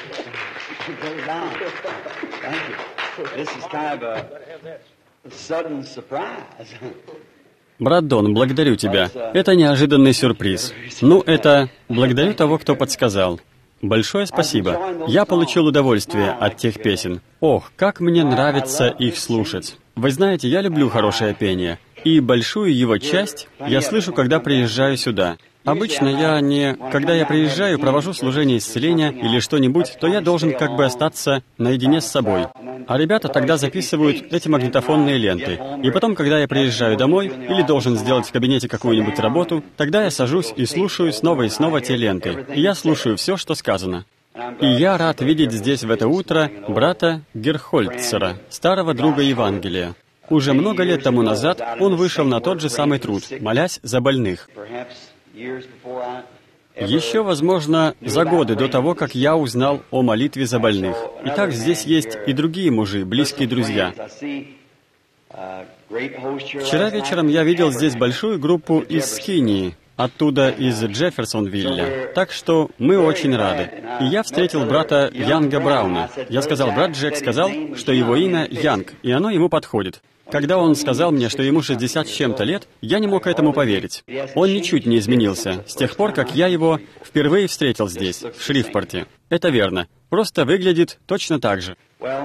goes on. Thank you. This is kind of a sudden surprise. Брат Дон, благодарю тебя. Это неожиданный сюрприз. Ну, это... Благодарю того, кто подсказал. Большое спасибо. Я получил удовольствие от тех песен. Ох, как мне нравится их слушать. Вы знаете, я люблю хорошее пение. И большую его часть я слышу, когда приезжаю сюда. Обычно я не... Когда я приезжаю, провожу служение исцеления или что-нибудь, то я должен как бы остаться наедине с собой. А ребята тогда записывают эти магнитофонные ленты. И потом, когда я приезжаю домой или должен сделать в кабинете какую-нибудь работу, тогда я сажусь и слушаю снова и снова те ленты. И я слушаю все, что сказано. И я рад видеть здесь в это утро брата Герхольцера, старого друга Евангелия. Уже много лет тому назад он вышел на тот же самый труд, молясь за больных. Еще, возможно, за годы до того, как я узнал о молитве за больных. Итак, здесь есть и другие мужи, близкие друзья. Вчера вечером я видел здесь большую группу из Скинии, оттуда из Джефферсонвилля. Так что мы очень рады. И я встретил брата Янга Брауна. Я сказал, брат Джек сказал, что его имя Янг, и оно ему подходит. Когда он сказал мне, что ему 60 с чем-то лет, я не мог этому поверить. Он ничуть не изменился с тех пор, как я его впервые встретил здесь, в Шрифпорте. Это верно. Просто выглядит точно так же.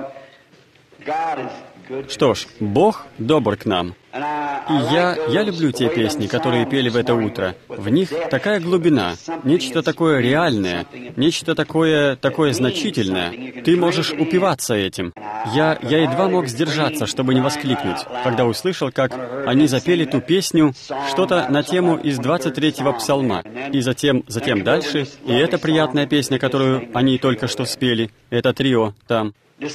Что ж, Бог добр к нам. И я люблю те песни, которые пели в это утро. В них такая глубина, нечто такое реальное, нечто такое значительное. Ты можешь упиваться этим. Я едва мог сдержаться, чтобы не воскликнуть, когда услышал, как они запели ту песню, что-то на тему из 23-го псалма. И затем дальше, и эта приятная песня, которую они только что спели, это трио там.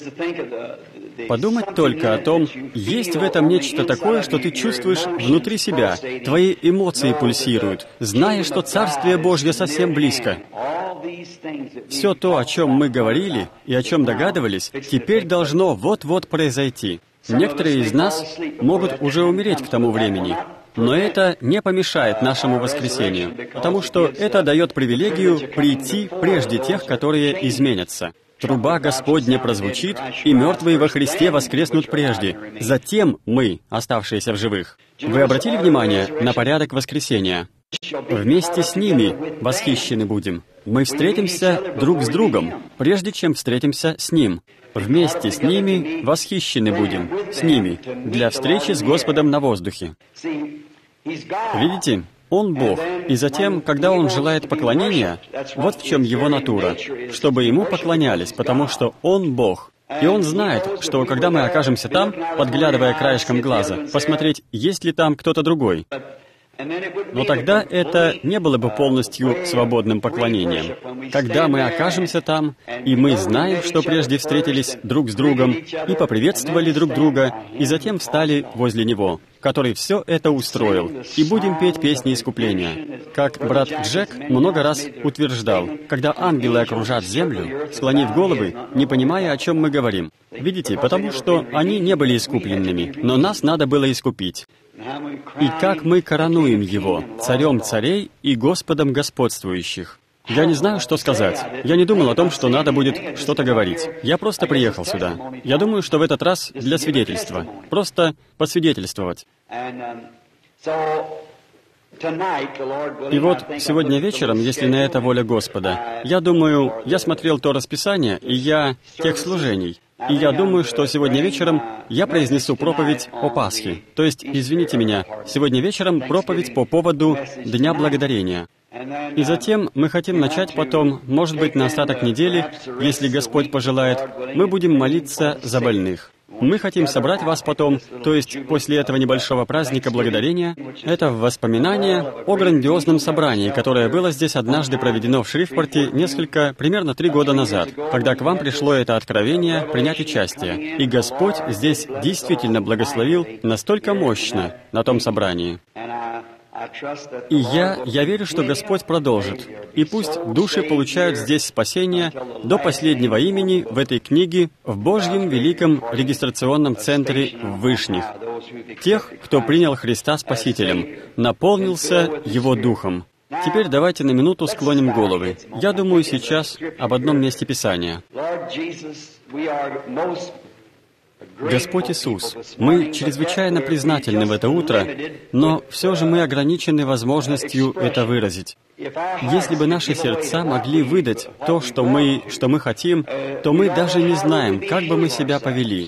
Подумать только о том, есть в этом нечто такое, что ты чувствуешь внутри себя. Твои эмоции пульсируют, зная, что Царствие Божье совсем близко. Все то, о чем мы говорили и о чем догадывались, теперь должно вот-вот произойти. Некоторые из нас могут уже умереть к тому времени. Но это не помешает нашему воскресению, потому что это дает привилегию прийти прежде тех, которые изменятся. Труба Господня прозвучит, и мертвые во Христе воскреснут прежде. Затем мы, оставшиеся в живых. Вы обратили внимание на порядок воскресения? Вместе с ними восхищены будем. Мы встретимся друг с другом, прежде чем встретимся с Ним. Вместе с ними восхищены будем, с ними, для встречи с Господом на воздухе. Видите? Он Бог, и затем, когда Он желает поклонения, вот в чем Его натура, чтобы Ему поклонялись, потому что Он Бог. И Он знает, что когда мы окажемся там, подглядывая краешком глаза, посмотреть, есть ли там кто-то другой. Но тогда это не было бы полностью свободным поклонением. Когда мы окажемся там, и мы знаем, что прежде встретились друг с другом, и поприветствовали друг друга, и затем встали возле Него, который все это устроил, и будем петь песни искупления. Как брат Джек много раз утверждал, когда ангелы окружат землю, склонив головы, не понимая, о чем мы говорим. Видите, потому что они не были искупленными, но нас надо было искупить. И как мы коронуем Его, Царем царей и Господом господствующих. Я не знаю, что сказать. Я не думал о том, что надо будет что-то говорить. Я просто приехал сюда. Я думаю, что в этот раз для свидетельства. Просто посвидетельствовать. И вот сегодня вечером, если на это воля Господа, я думаю, я смотрел то расписание, тех служений, и я думаю, что сегодня вечером я произнесу проповедь о Пасхе. То есть, извините меня, сегодня вечером проповедь по поводу Дня Благодарения. И затем мы хотим начать потом, может быть, на остаток недели, если Господь пожелает, мы будем молиться за больных. Мы хотим собрать вас потом, то есть после этого небольшого праздника Благодарения, это в воспоминание о грандиозном собрании, которое было здесь однажды проведено в Шрифпорте примерно 3 года назад, когда к вам пришло это откровение принять участие. И Господь здесь действительно благословил настолько мощно на том собрании. И я верю, что Господь продолжит. И пусть души получают здесь спасение до последнего имени в этой книге в Божьем Великом Регистрационном Центре в Вышних. Тех, кто принял Христа Спасителем, наполнился Его Духом. Теперь давайте на минуту склоним головы. Я думаю сейчас об одном месте Писания. Господь Иисус, мы чрезвычайно признательны в это утро, но все же мы ограничены возможностью это выразить. Если бы наши сердца могли выдать то, что мы хотим, то мы даже не знаем, как бы мы себя повели.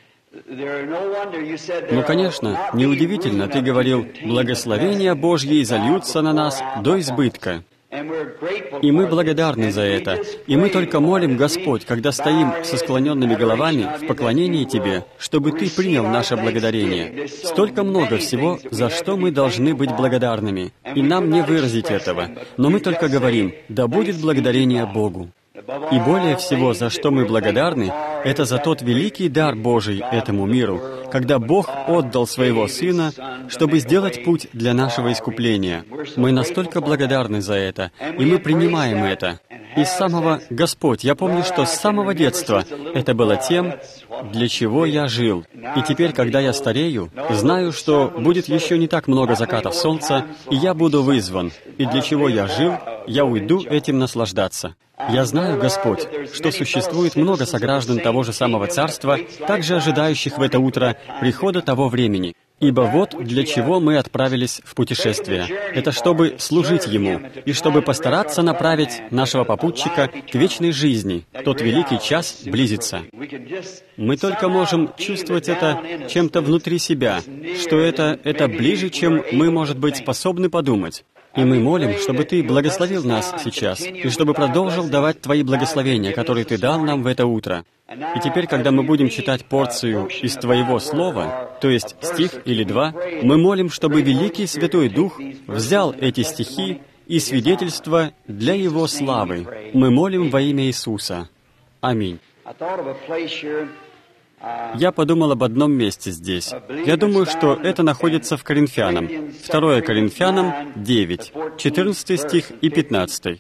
Ну, конечно, неудивительно, ты говорил, «Благословения Божьи изольются на нас до избытка». И мы благодарны за это. И мы только молим, Господь, когда стоим со склоненными головами в поклонении Тебе, чтобы Ты принял наше благодарение. Столько много всего, за что мы должны быть благодарными. И нам не выразить этого. Но мы только говорим, да будет благодарение Богу. И более всего, за что мы благодарны, это за тот великий дар Божий этому миру, когда Бог отдал Своего Сына, чтобы сделать путь для нашего искупления. Мы настолько благодарны за это, и мы принимаем это. И с самого, Господь, я помню, что с самого детства это было тем, для чего я жил. И теперь, когда я старею, знаю, что будет еще не так много закатов солнца, и я буду вызван. И для чего я жил, я уйду этим наслаждаться. Я знаю, Господь, что существует много сограждан того же самого Царства, также ожидающих в это утро прихода того времени. Ибо вот для чего мы отправились в путешествие. Это чтобы служить Ему, и чтобы постараться направить нашего попутчика к вечной жизни. Тот великий час близится. Мы только можем чувствовать это чем-то внутри себя, что это ближе, чем мы, может быть, способны подумать. И мы молим, чтобы Ты благословил нас сейчас, и чтобы продолжил давать Твои благословения, которые Ты дал нам в это утро. И теперь, когда мы будем читать порцию из Твоего Слова, то есть стих или два, мы молим, чтобы Великий Святой Дух взял эти стихи и свидетельства для Его славы. Мы молим во имя Иисуса. Аминь. Я подумал об одном месте здесь. Я думаю, что это находится в Коринфянам. 2 Коринфянам 9, 14 стих и 15.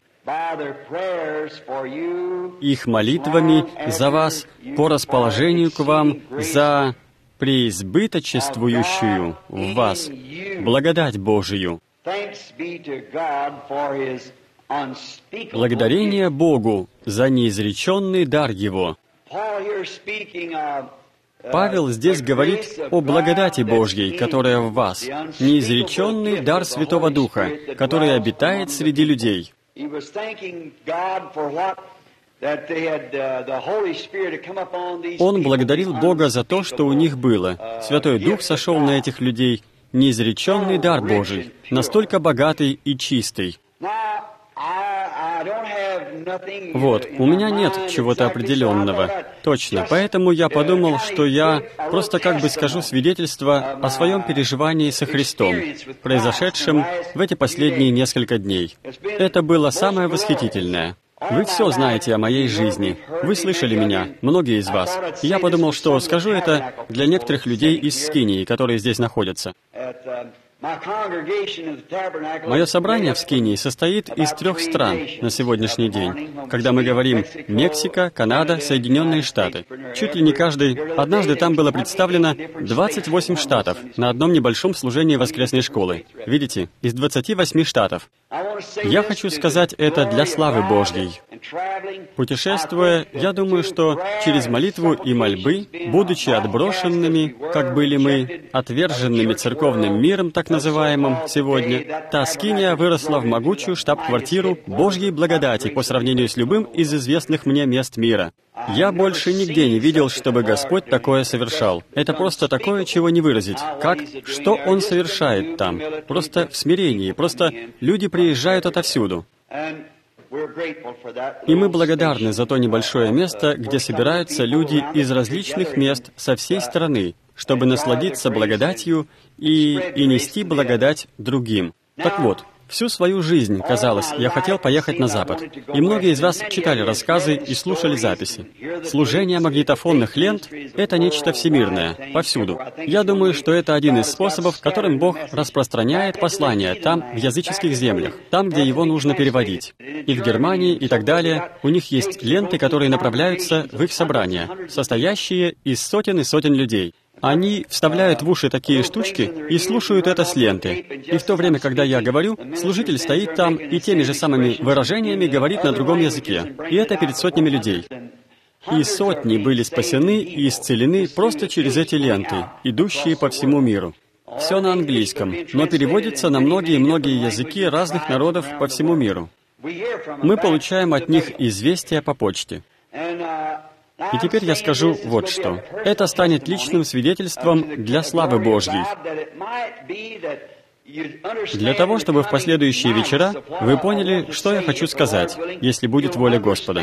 «Их молитвами за вас по расположению к вам за преизбыточествующую в вас благодать Божию». Благодарение Богу за неизреченный дар Его. Павел здесь говорит о благодати Божьей, которая в вас, неизреченный дар Святого Духа, который обитает среди людей. Он благодарил Бога за то, что у них было. Святой Дух сошел на этих людей, неизреченный дар Божий, настолько богатый и чистый. Вот, у меня нет чего-то определенного, точно, поэтому я подумал, что я просто как бы скажу свидетельство о своем переживании со Христом, произошедшем в эти последние несколько дней. Это было самое восхитительное. Вы все знаете о моей жизни. Вы слышали меня, многие из вас. И я подумал, что скажу это для некоторых людей из Скинии, которые здесь находятся. Мое собрание в Скинии состоит из 3 стран на сегодняшний день. Когда мы говорим «Мексика», «Канада», «Соединенные Штаты». Чуть ли не каждый. Однажды там было представлено 28 штатов на одном небольшом служении воскресной школы. Видите, из 28 штатов. Я хочу сказать это для славы Божьей. Путешествуя, я думаю, что через молитву и мольбы, будучи отброшенными, как были мы, отверженными церковным миром, так называемым, сегодня, та Скиния выросла в могучую штаб-квартиру Божьей благодати по сравнению с любым из известных мне мест мира. Я больше нигде не видел, чтобы Господь такое совершал. Это просто такое, чего не выразить. Как? Что Он совершает там? Просто в смирении. Просто люди приезжают отовсюду. И мы благодарны за то небольшое место, где собираются люди из различных мест со всей страны, чтобы насладиться благодатью и нести благодать другим. Так вот, всю свою жизнь, казалось, я хотел поехать на Запад. И многие из вас читали рассказы и слушали записи. Служение магнитофонных лент — это нечто всемирное, повсюду. Я думаю, что это один из способов, которым Бог распространяет послание там, в языческих землях, там, где его нужно переводить. И в Германии, и так далее, у них есть ленты, которые направляются в их собрания, состоящие из сотен и сотен людей. Они вставляют в уши такие штучки и слушают это с ленты. И в то время, когда я говорю, служитель стоит там и теми же самыми выражениями говорит на другом языке. И это перед сотнями людей. И сотни были спасены и исцелены просто через эти ленты, идущие по всему миру. Все на английском, но переводится на многие-многие языки разных народов по всему миру. Мы получаем от них известия по почте. И теперь я скажу вот что. Это станет личным свидетельством для славы Божьей. Для того, чтобы в последующие вечера вы поняли, что я хочу сказать, если будет воля Господа.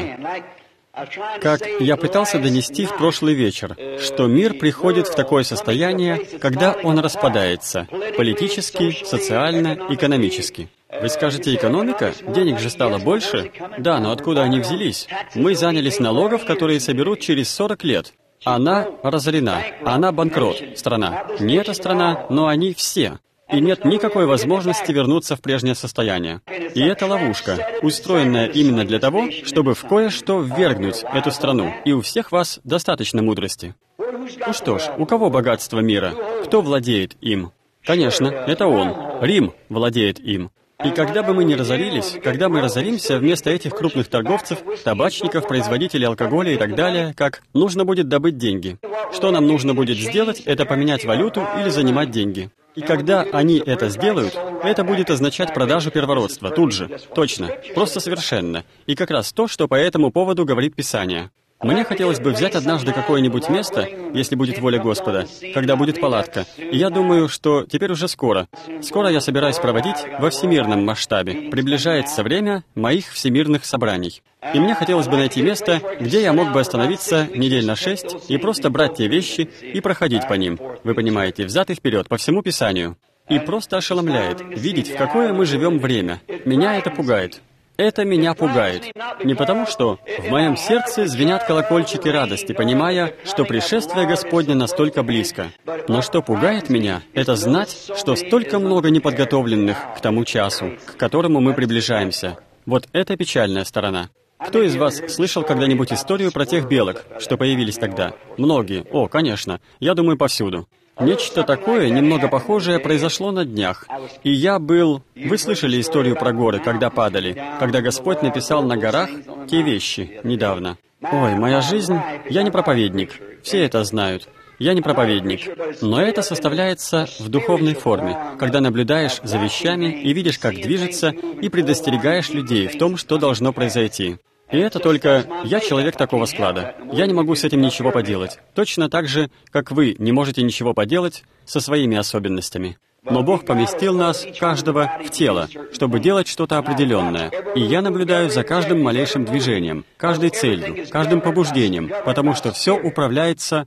Как я пытался донести в прошлый вечер, что мир приходит в такое состояние, когда он распадается, политически, социально, экономически. Вы скажете, экономика? Денег же стало больше? Да, но откуда они взялись? Мы занялись налогов, которые соберут через 40 лет. Она разорена, она банкрот, страна. Не эта страна, но они все. И нет никакой возможности вернуться в прежнее состояние. И это ловушка, устроенная именно для того, чтобы в кое-что ввергнуть эту страну. И у всех вас достаточно мудрости. Ну что ж, у кого богатство мира? Кто владеет им? Конечно, это он. Рим владеет им. И когда бы мы ни разорились, когда мы разоримся, вместо этих крупных торговцев, табачников, производителей алкоголя и так далее, как нужно будет добыть деньги. Что нам нужно будет сделать, это поменять валюту или занимать деньги. И когда они это сделают, это будет означать продажу первородства, тут же, точно, просто совершенно. И как раз то, что по этому поводу говорит Писание. Мне хотелось бы взять однажды какое-нибудь место, если будет воля Господа, когда будет палатка. И я думаю, что теперь уже скоро. Скоро я собираюсь проводить во всемирном масштабе. Приближается время моих всемирных собраний. И мне хотелось бы найти место, где я мог бы остановиться недель на 6 и просто брать те вещи и проходить по ним. Вы понимаете, взад и вперед, по всему Писанию. И просто ошеломляет, видеть, в какое мы живем время. Меня это пугает. Это меня пугает. Не потому, что в моем сердце звенят колокольчики радости, понимая, что пришествие Господне настолько близко. Но что пугает меня, это знать, что столько много неподготовленных к тому часу, к которому мы приближаемся. Вот это печальная сторона. Кто из вас слышал когда-нибудь историю про тех белок, что появились тогда? Многие. О, конечно. Я думаю, повсюду. Нечто такое, немного похожее, произошло на днях. И я был... Вы слышали историю про горы, когда падали, когда Господь написал на горах те вещи недавно. Ой, моя жизнь... Я не проповедник. Все это знают. Я не проповедник. Но это составляется в духовной форме, когда наблюдаешь за вещами и видишь, как движется, и предостерегаешь людей в том, что должно произойти. И это только я человек такого склада. Я не могу с этим ничего поделать. Точно так же, как вы не можете ничего поделать со своими особенностями. Но Бог поместил нас, каждого, в тело, чтобы делать что-то определенное. И я наблюдаю за каждым малейшим движением, каждой целью, каждым побуждением, потому что все управляется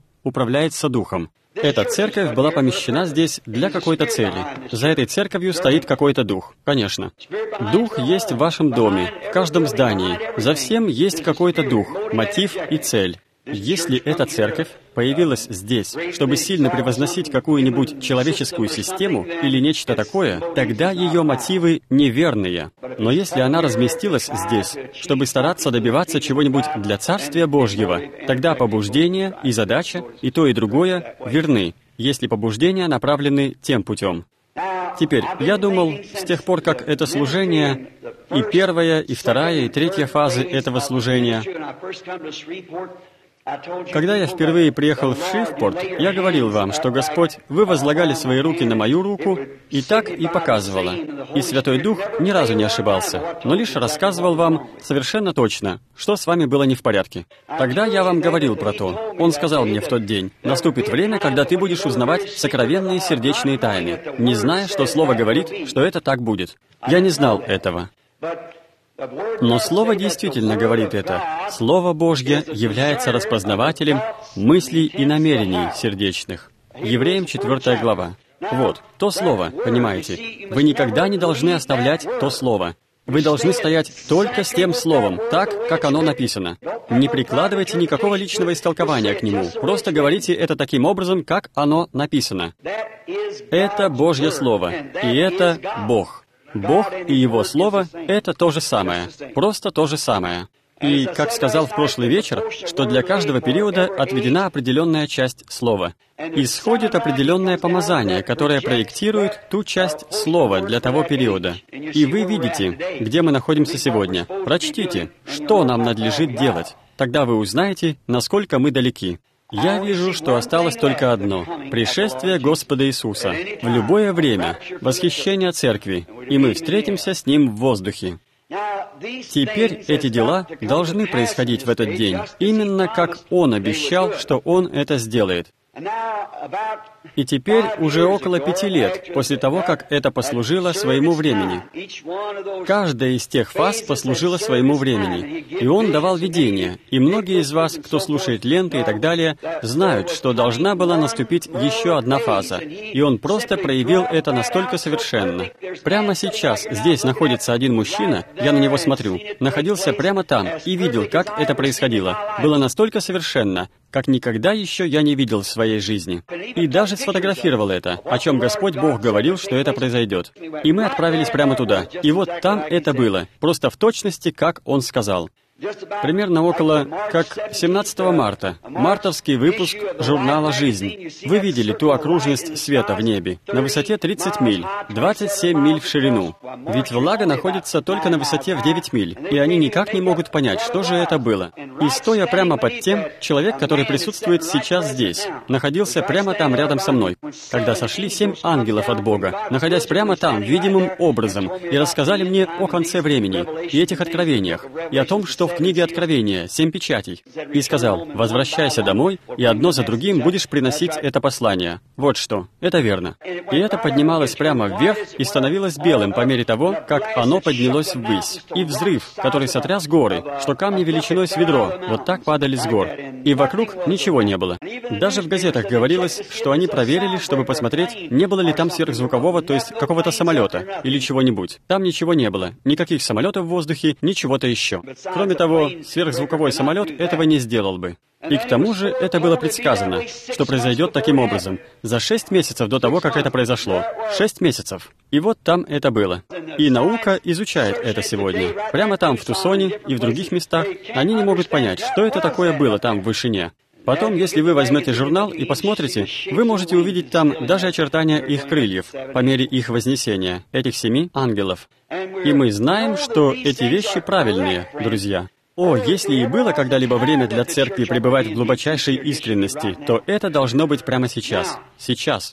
Духом. Эта церковь была помещена здесь для какой-то цели. За этой церковью стоит какой-то дух, конечно. Дух есть в вашем доме, в каждом здании. За всем есть какой-то дух, мотив и цель. Если эта церковь появилась здесь, чтобы сильно превозносить какую-нибудь человеческую систему или нечто такое, тогда ее мотивы неверные. Но если она разместилась здесь, чтобы стараться добиваться чего-нибудь для Царствия Божьего, тогда побуждение и задача, и то, и другое, верны, если побуждения направлены тем путем. Теперь, я думал, с тех пор, как это служение, и первая, и вторая, и третья фазы этого служения, когда я впервые приехал в Шривпорт, я говорил вам, что Господь, вы возлагали свои руки на мою руку, и так и показывало. И Святой Дух ни разу не ошибался, но лишь рассказывал вам совершенно точно, что с вами было не в порядке. Тогда я вам говорил про то. Он сказал мне в тот день, наступит время, когда ты будешь узнавать сокровенные сердечные тайны, не зная, что Слово говорит, что это так будет. Я не знал этого. Но Слово действительно говорит это. Слово Божье является распознавателем мыслей и намерений сердечных. Евреям 4 глава. Вот, то Слово, понимаете? Вы никогда не должны оставлять то Слово. Вы должны стоять только с тем Словом, так, как оно написано. Не прикладывайте никакого личного истолкования к нему. Просто говорите это таким образом, как оно написано. Это Божье Слово, и это Бог. Бог и Его Слово — это то же самое, просто то же самое. И, как сказал в прошлый вечер, что для каждого периода отведена определенная часть слова. Исходит определенное помазание, которое проектирует ту часть слова для того периода. И вы видите, где мы находимся сегодня. Прочтите, что нам надлежит делать. Тогда вы узнаете, насколько мы далеки. Я вижу, что осталось только одно — пришествие Господа Иисуса. В любое время — восхищение Церкви, и мы встретимся с Ним в воздухе. Теперь эти дела должны происходить в этот день, именно как Он обещал, что Он это сделает. И теперь уже около 5 лет после того, как это послужило своему времени. Каждая из тех фаз послужила своему времени, и Он давал видение. И многие из вас, кто слушает ленты и так далее, знают, что должна была наступить еще одна фаза, и Он просто проявил это настолько совершенно. Прямо сейчас здесь находится один мужчина, я на него смотрю, находился прямо там и видел, как это происходило. Было настолько совершенно, как никогда еще я не видел в своей жизни. И даже сфотографировал это, о чем Господь Бог говорил, что это произойдет. И мы отправились прямо туда. И вот там это было, просто в точности, как Он сказал. Примерно около, как 17 марта, мартовский выпуск журнала «Жизнь». Вы видели ту окружность света в небе, на высоте 30 миль, 27 миль в ширину. Ведь влага находится только на высоте в 9 миль, и они никак не могут понять, что же это было. И стоя прямо под тем, человек, который присутствует сейчас здесь, находился прямо там рядом со мной, когда сошли 7 ангелов от Бога, находясь прямо там, видимым образом, и рассказали мне о конце времени, и этих откровениях, и о том, что в книге Откровения 7 печатей, и сказал: «Возвращайся домой, и одно за другим будешь приносить это послание». Вот что, это верно. И это поднималось прямо вверх и становилось белым по мере того, как оно поднялось ввысь. И взрыв, который сотряс горы, что камни величиной с ведро, вот так падали с гор. И вокруг ничего не было. Даже в газетах говорилось, что они проверили, чтобы посмотреть, не было ли там сверхзвукового, то есть какого-то самолета или чего-нибудь. Там ничего не было, никаких самолетов в воздухе, ничего-то еще. Кроме того, сверхзвуковой самолет этого не сделал бы. И к тому же это было предсказано, что произойдет таким образом, за 6 месяцев до того, как это произошло. 6 месяцев. И вот там это было. И наука изучает это сегодня. Прямо там, в Тусоне и в других местах, они не могут понять, что это такое было там в вышине. Потом, если вы возьмете журнал и посмотрите, вы можете увидеть там даже очертания их крыльев, по мере их вознесения, этих 7 ангелов. И мы знаем, что эти вещи правильные, друзья. О, если и было когда-либо время для Церкви пребывать в глубочайшей искренности, то это должно быть прямо сейчас. Сейчас.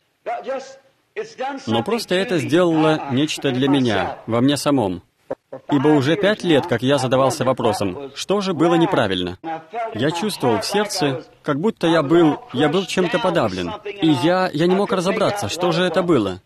Но просто это сделало нечто для меня, во мне самом. Ибо уже 5 лет, как я задавался вопросом, что же было неправильно. Я чувствовал в сердце, как будто я был чем-то подавлен. И я не мог разобраться, что же это было.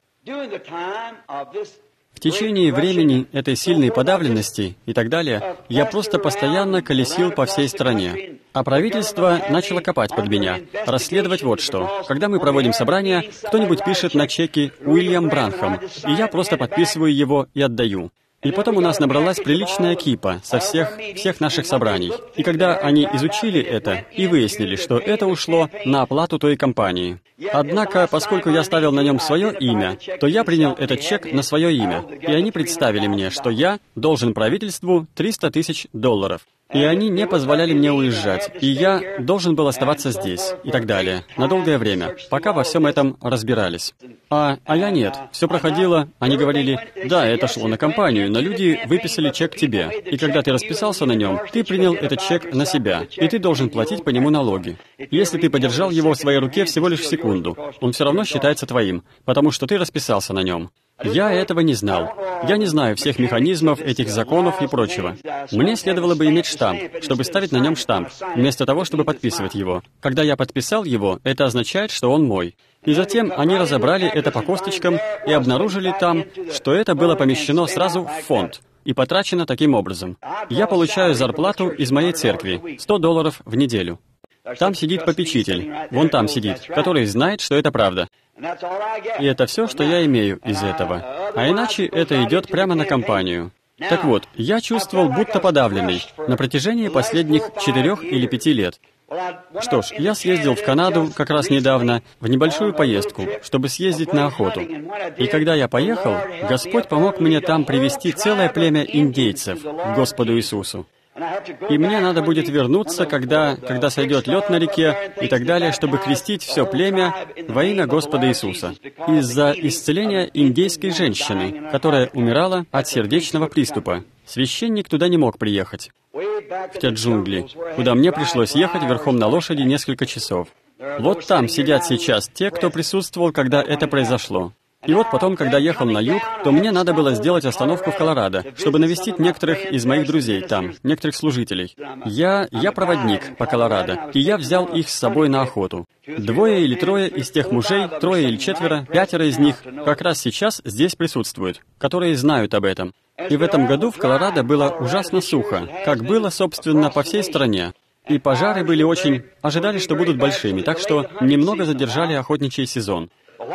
В течение времени этой сильной подавленности и так далее, я просто постоянно колесил по всей стране. А правительство начало копать под меня, расследовать вот что. Когда мы проводим собрания, кто-нибудь пишет на чеке «Уильям Бранхам», и я просто подписываю его и отдаю. И потом у нас набралась приличная кипа со всех наших собраний. И когда они изучили это и выяснили, что это ушло на оплату той компании. Однако, поскольку я ставил на нем свое имя, то я принял этот чек на свое имя. И они представили мне, что я должен правительству $300 000. И они не позволяли мне уезжать, и я должен был оставаться здесь, и так далее, на долгое время, пока во всем этом разбирались. А я нет. Все проходило, они говорили: «Да, это шло на компанию, но люди выписали чек тебе, и когда ты расписался на нем, ты принял этот чек на себя, и ты должен платить по нему налоги. Если ты подержал его в своей руке всего лишь секунду, он все равно считается твоим, потому что ты расписался на нем». Я этого не знал. Я не знаю всех механизмов, этих законов и прочего. Мне следовало бы иметь штамп, чтобы ставить на нем штамп, вместо того, чтобы подписывать его. Когда я подписал его, это означает, что он мой. И затем они разобрали это по косточкам и обнаружили там, что это было помещено сразу в фонд и потрачено таким образом. Я получаю зарплату из моей церкви, $100 в неделю. Там сидит попечитель, вон там сидит, который знает, что это правда. И это все, что я имею из этого. А иначе это идет прямо на компанию. Так вот, я чувствовал, будто подавленный на протяжении последних 4 или 5 лет. Что ж, я съездил в Канаду как раз недавно в небольшую поездку, чтобы съездить на охоту. И когда я поехал, Господь помог мне там привести целое племя индейцев к Господу Иисусу. И мне надо будет вернуться, когда сойдет лед на реке и так далее, чтобы крестить все племя во имя Господа Иисуса. Из-за исцеления индейской женщины, которая умирала от сердечного приступа. Священник туда не мог приехать, в те джунгли, куда мне пришлось ехать верхом на лошади несколько часов. Вот там сидят сейчас те, кто присутствовал, когда это произошло. И вот потом, когда ехал на юг, то мне надо было сделать остановку в Колорадо, чтобы навестить некоторых из моих друзей там, некоторых служителей. Я проводник по Колорадо, и я взял их с собой на охоту. 2 или 3 из тех мужей, 3 или 4, 5 из них как раз сейчас здесь присутствуют, которые знают об этом. И в этом году в Колорадо было ужасно сухо, как было, собственно, по всей стране. И пожары были очень... ожидали, что будут большими, так что немного задержали охотничий сезон.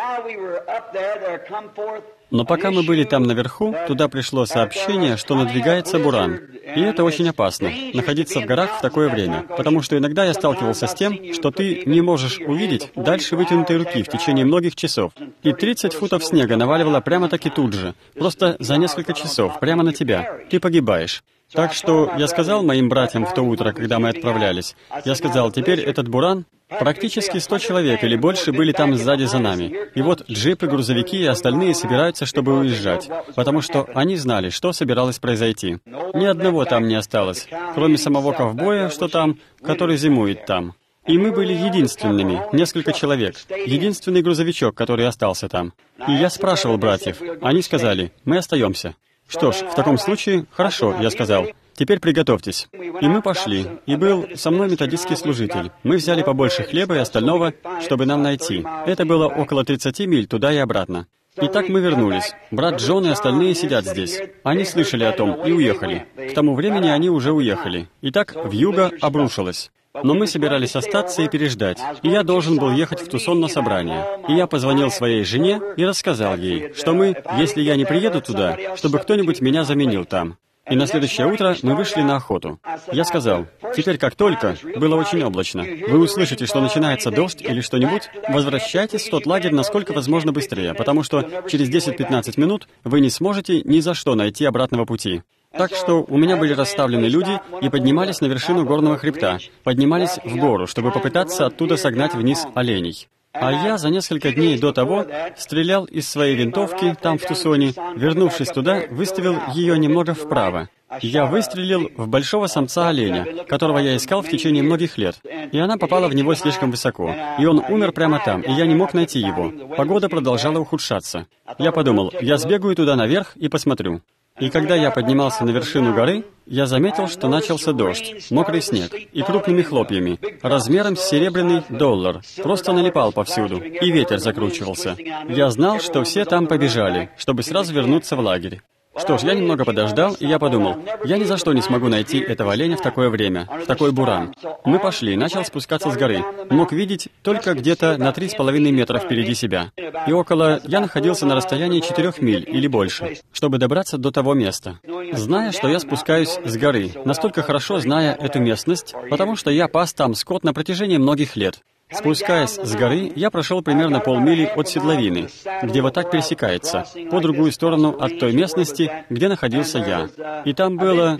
Но пока мы были там наверху, туда пришло сообщение, что надвигается буран. И это очень опасно, находиться в горах в такое время, потому что иногда я сталкивался с тем, что ты не можешь увидеть дальше вытянутой руки в течение многих часов. И 30 футов снега наваливало прямо-таки тут же, просто за несколько часов, прямо на тебя. Ты погибаешь. Так что я сказал моим братьям в то утро, когда мы отправлялись, я сказал, теперь этот буран, практически 100 человек или больше были там сзади за нами. И вот джипы, грузовики и остальные собираются, чтобы уезжать, потому что они знали, что собиралось произойти. Ни одного там не осталось, кроме самого ковбоя, что там, который зимует там. И мы были единственными, несколько человек, единственный грузовичок, который остался там. И я спрашивал братьев, они сказали, мы остаемся. Что ж, в таком случае, хорошо, я сказал, теперь приготовьтесь. И мы пошли, и был со мной методистский служитель. Мы взяли побольше хлеба и остального, чтобы нам найти. Это было около 30 миль туда и обратно. И так мы вернулись. Брат Джон и остальные сидят здесь. Они слышали о том и уехали. К тому времени они уже уехали. И так вьюга обрушилась. Но мы собирались остаться и переждать, и я должен был ехать в Тусон на собрание. И я позвонил своей жене и рассказал ей, что если я не приеду туда, чтобы кто-нибудь меня заменил там. И на следующее утро мы вышли на охоту. Я сказал, теперь как только, было очень облачно, вы услышите, что начинается дождь или что-нибудь, возвращайтесь в тот лагерь насколько возможно быстрее, потому что через 10-15 минут вы не сможете ни за что найти обратного пути. Так что у меня были расставлены люди и поднимались на вершину горного хребта, поднимались в гору, чтобы попытаться оттуда согнать вниз оленей. А я за несколько дней до того стрелял из своей винтовки там, в Тусоне, вернувшись туда, выставил ее немного вправо. Я выстрелил в большого самца оленя, которого я искал в течение многих лет, и она попала в него слишком высоко, и он умер прямо там, и я не мог найти его. Погода продолжала ухудшаться. Я подумал, я сбегаю туда наверх и посмотрю. И когда я поднимался на вершину горы, я заметил, что начался дождь, мокрый снег, и крупными хлопьями, размером с серебряный доллар, просто налипал повсюду, и ветер закручивался. Я знал, что все там побежали, чтобы сразу вернуться в лагерь. Что ж, я немного подождал, и я подумал, я ни за что не смогу найти этого оленя в такое время, в такой буран. Мы пошли, начал спускаться с горы. Мог видеть только где-то на 3,5 метра впереди себя. И я находился на расстоянии 4 миль или больше, чтобы добраться до того места. Зная, что я спускаюсь с горы, настолько хорошо зная эту местность, потому что я пас там скот на протяжении многих лет. Спускаясь с горы, я прошел примерно полмили от седловины, где вот так пересекается, по другую сторону от той местности, где находился я. И там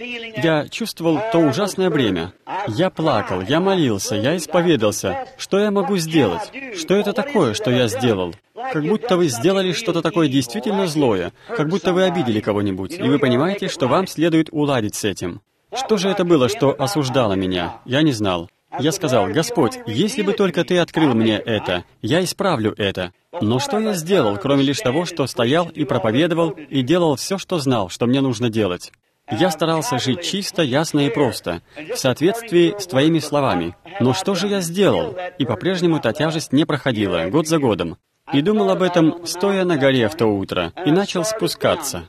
я чувствовал то ужасное бремя. Я плакал, я молился, я исповедался. Что я могу сделать? Что это такое, что я сделал? Как будто вы сделали что-то такое действительно злое, как будто вы обидели кого-нибудь, и вы понимаете, что вам следует уладить с этим. Что же это было, что осуждало меня? Я не знал. Я сказал, «Господь, если бы только Ты открыл мне это, я исправлю это». Но что я сделал, кроме лишь того, что стоял и проповедовал, и делал все, что знал, что мне нужно делать? Я старался жить чисто, ясно и просто, в соответствии с Твоими словами. Но что же я сделал? И по-прежнему та тяжесть не проходила, год за годом. И думал об этом, стоя на горе в то утро, и начал спускаться.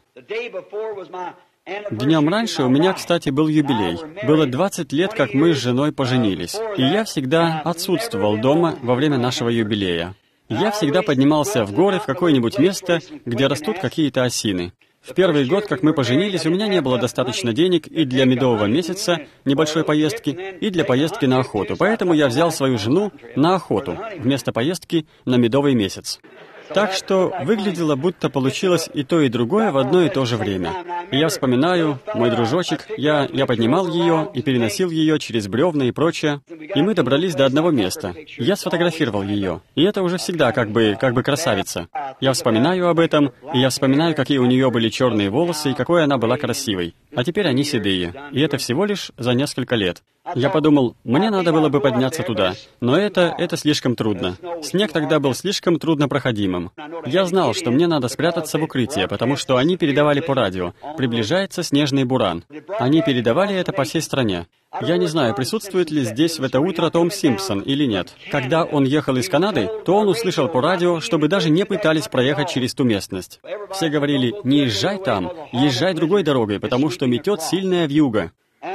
Днем раньше у меня, кстати, был юбилей. Было 20 лет, как мы с женой поженились. И я всегда отсутствовал дома во время нашего юбилея. Я всегда поднимался в горы, в какое-нибудь место, где растут какие-то осины. В первый год, как мы поженились, у меня не было достаточно денег и для медового месяца, небольшой поездки, и для поездки на охоту. Поэтому я взял свою жену на охоту, вместо поездки на медовый месяц. Так что выглядело, будто получилось и то, и другое в одно и то же время. И я вспоминаю, мой дружочек, я поднимал ее и переносил ее через бревна и прочее, и мы добрались до одного места. Я сфотографировал ее, и это уже всегда как бы красавица. Я вспоминаю об этом, и я вспоминаю, какие у нее были черные волосы, и какой она была красивой. А теперь они седые, и это всего лишь за несколько лет. Я подумал, мне надо было бы подняться туда, но это слишком трудно. Снег тогда был слишком труднопроходимым. Я знал, что мне надо спрятаться в укрытие, потому что они передавали по радио. Приближается снежный буран. Они передавали это по всей стране. Я не знаю, присутствует ли здесь в это утро Том Симпсон или нет. Когда он ехал из Канады, то он услышал по радио, чтобы даже не пытались проехать через ту местность. Все говорили, не езжай там, езжай другой дорогой, потому что метет сильная вьюга.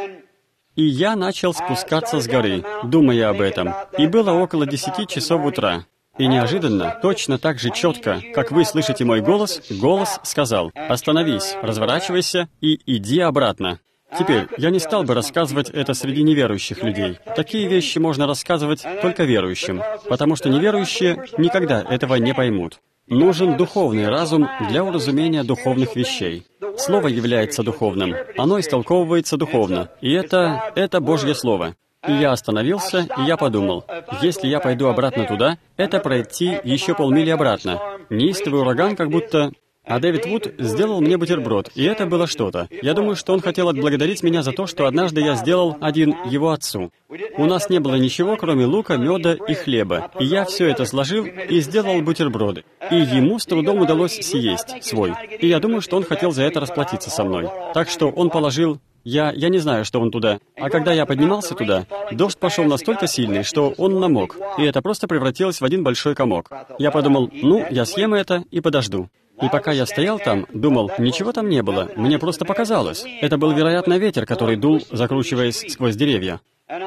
И я начал спускаться с горы, думая об этом. И было около 10 часов утра. И неожиданно, точно так же четко, как вы слышите мой голос, голос сказал, «Остановись, разворачивайся и иди обратно». Теперь, я не стал бы рассказывать это среди неверующих людей. Такие вещи можно рассказывать только верующим, потому что неверующие никогда этого не поймут. Нужен духовный разум для уразумения духовных вещей. Слово является духовным, оно истолковывается духовно, и это Божье Слово. И я остановился, и я подумал, если я пойду обратно туда, это пройти еще полмили обратно. Неистовый ураган как будто... А Дэвид Вуд сделал мне бутерброд, и это было что-то. Я думаю, что он хотел отблагодарить меня за то, что однажды я сделал один его отцу. У нас не было ничего, кроме лука, меда и хлеба. И я все это сложил и сделал бутерброды. И ему с трудом удалось съесть свой. И я думаю, что он хотел за это расплатиться со мной. Так что он положил... Я не знаю, что он туда. А когда я поднимался туда, дождь пошел настолько сильный, что он намок, и это просто превратилось в один большой комок. Я подумал, я съем это и подожду. И пока я стоял там, думал, ничего там не было, мне просто показалось. Это был, вероятно, ветер, который дул, закручиваясь сквозь деревья.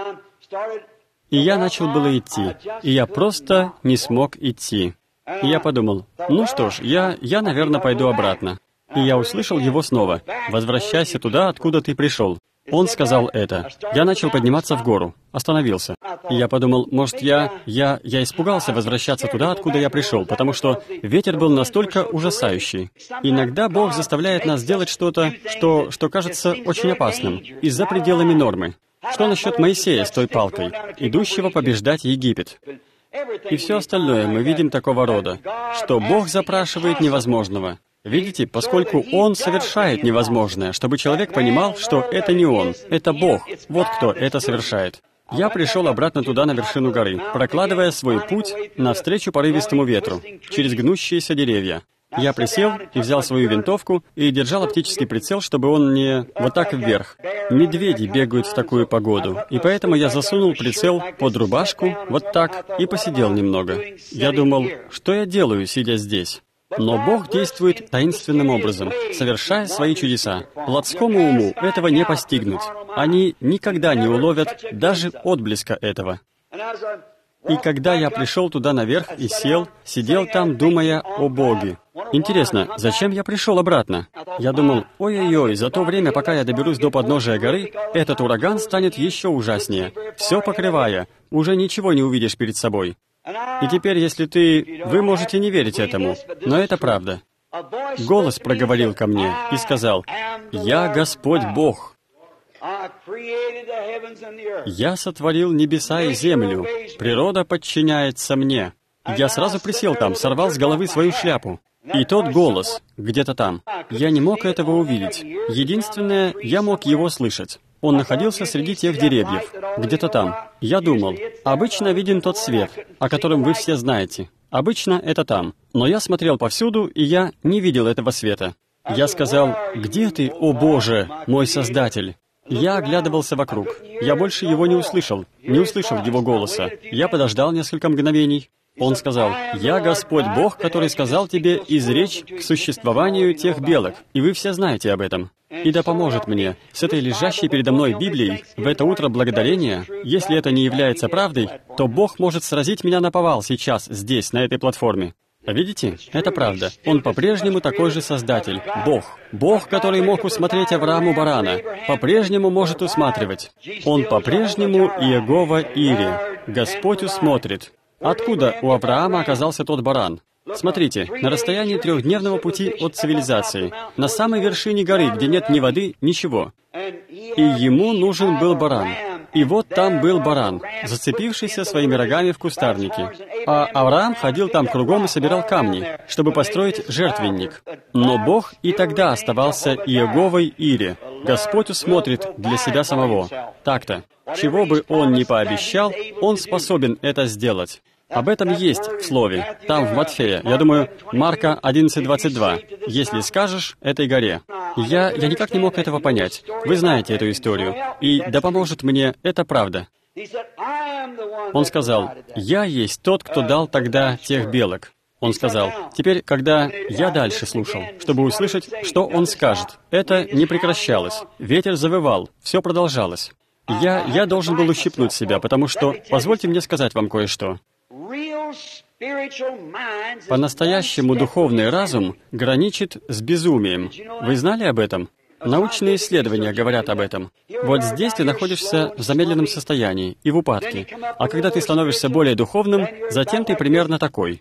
И я начал было идти, и я просто не смог идти. И я подумал, что ж, я, наверное, пойду обратно. И я услышал его снова. «Возвращайся туда, откуда ты пришел». Он сказал это. Я начал подниматься в гору. Остановился. И я подумал, может, я испугался возвращаться туда, откуда я пришел, потому что ветер был настолько ужасающий. Иногда Бог заставляет нас делать что-то, что кажется очень опасным, и за пределами нормы. Что насчет Моисея с той палкой, идущего побеждать Египет? И все остальное мы видим такого рода, что Бог запрашивает невозможного. Видите, поскольку Он совершает невозможное, чтобы человек понимал, что это не Он, это Бог, вот кто это совершает. Я пришел обратно туда, на вершину горы, прокладывая свой путь навстречу порывистому ветру, через гнущиеся деревья. Я присел и взял свою винтовку и держал оптический прицел, чтобы он не вот так вверх. Медведи бегают в такую погоду, и поэтому я засунул прицел под рубашку, вот так, и посидел немного. Я думал, что я делаю, сидя здесь? Но Бог действует таинственным образом, совершая свои чудеса. Плотскому уму этого не постигнуть. Они никогда не уловят даже отблеска этого. И когда я пришел туда наверх и сидел там, думая о Боге. Интересно, зачем я пришел обратно? Я думал, ой-ой-ой, за то время, пока я доберусь до подножия горы, этот ураган станет еще ужаснее, все покрывая, уже ничего не увидишь перед собой. И теперь, если вы можете не верить этому, но это правда. Голос проговорил ко мне и сказал, «Я Господь Бог. Я сотворил небеса и землю. Природа подчиняется мне». Я сразу присел там, сорвал с головы свою шляпу. И тот голос, где-то там. Я не мог этого увидеть. Единственное, я мог его слышать. Он находился среди тех деревьев, где-то там. Я думал, обычно виден тот свет, о котором вы все знаете. Обычно это там. Но я смотрел повсюду, и я не видел этого света. Я сказал, «Где ты, о Боже, мой Создатель?» Я оглядывался вокруг. Я больше его не услышал его голоса. Я подождал несколько мгновений. Он сказал, «Я Господь Бог, который сказал тебе изречь к существованию тех белок, и вы все знаете об этом. И да поможет мне с этой лежащей передо мной Библией в это утро благодарения, если это не является правдой, то Бог может сразить меня наповал сейчас, здесь, на этой платформе». Видите? Это правда. Он по-прежнему такой же Создатель. Бог. Бог, который мог усмотреть Аврааму барана, по-прежнему может усматривать. Он по-прежнему Иегова Ири. Господь усмотрит. Откуда у Авраама оказался тот баран? Смотрите, на расстоянии 3-дневного пути от цивилизации, на самой вершине горы, где нет ни воды, ничего. И ему нужен был баран. И вот там был баран, зацепившийся своими рогами в кустарнике. А Авраам ходил там кругом и собирал камни, чтобы построить жертвенник. Но Бог и тогда оставался Иеговой Ире. Господь усмотрит для себя самого. Так-то. Чего бы Он ни пообещал, Он способен это сделать. Об этом есть в Слове, там, в Матфея. Я думаю, Марка 11:22. «Если скажешь этой горе». Я никак не мог этого понять. Вы знаете эту историю. И да поможет мне, это правда. Он сказал, «Я есть тот, кто дал тогда тех белок». Он сказал, теперь, когда я дальше слушал, чтобы услышать, что он скажет, это не прекращалось. Ветер завывал, все продолжалось. Я должен был ущипнуть себя, потому что, позвольте мне сказать вам кое-что. По-настоящему духовный разум граничит с безумием. Вы знали об этом? Научные исследования говорят об этом. Вот здесь ты находишься в замедленном состоянии и в упадке. А когда ты становишься более духовным, затем ты примерно такой.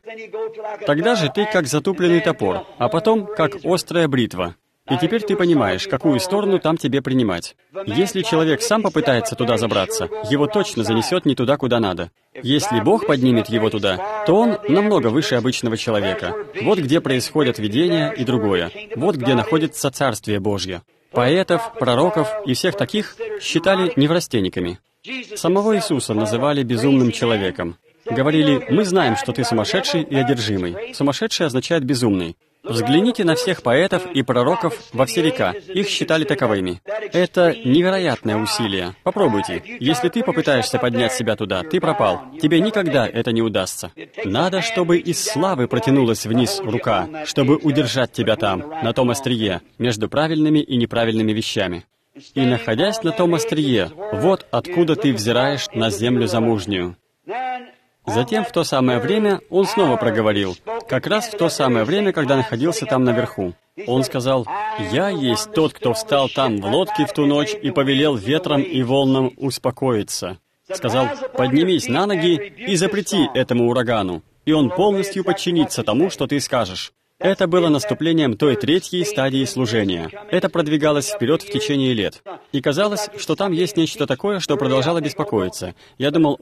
Тогда же ты как затупленный топор, а потом как острая бритва. И теперь ты понимаешь, какую сторону там тебе принимать. Если человек сам попытается туда забраться, его точно занесет не туда, куда надо. Если Бог поднимет его туда, то он намного выше обычного человека. Вот где происходят видения и другое. Вот где находится Царствие Божье. Поэтов, пророков и всех таких считали неврастенниками. Самого Иисуса называли безумным человеком. Говорили, мы знаем, что ты сумасшедший и одержимый. Сумасшедший означает безумный. Взгляните на всех поэтов и пророков во все века. Их считали таковыми. Это невероятное усилие. Попробуйте. Если ты попытаешься поднять себя туда, ты пропал. Тебе никогда это не удастся. Надо, чтобы из славы протянулась вниз рука, чтобы удержать тебя там, на том острие, между правильными и неправильными вещами. И находясь на том острие, вот откуда ты взираешь на землю замужнюю. Затем, в то самое время, он снова проговорил, как раз в то самое время, когда находился там наверху. Он сказал, «Я есть тот, кто встал там в лодке в ту ночь и повелел ветрам и волнам успокоиться». Сказал, «Поднимись на ноги и запрети этому урагану, и он полностью подчинится тому, что ты скажешь». Это было наступлением той третьей стадии служения. Это продвигалось вперед в течение лет. И казалось, что там есть нечто такое, что продолжало беспокоиться. Я думал,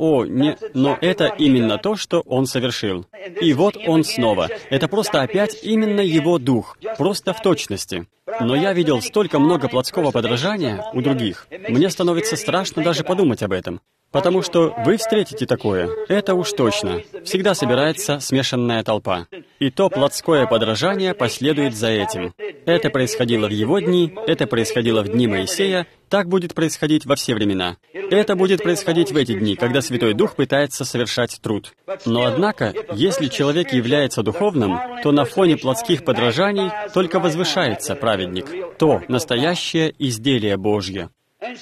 но это именно то, что он совершил. И вот он снова. Это просто опять именно его дух, просто в точности. Но я видел столько много плотского подражания у других. Мне становится страшно даже подумать об этом. Потому что вы встретите такое, это уж точно. Всегда собирается смешанная толпа. И то плотское подражание последует за этим. Это происходило в его дни, это происходило в дни Моисея, так будет происходить во все времена. Это будет происходить в эти дни, когда Святой Дух пытается совершать труд. Но однако, если человек является духовным, то на фоне плотских подражаний только возвышается праведник, то настоящее изделие Божье.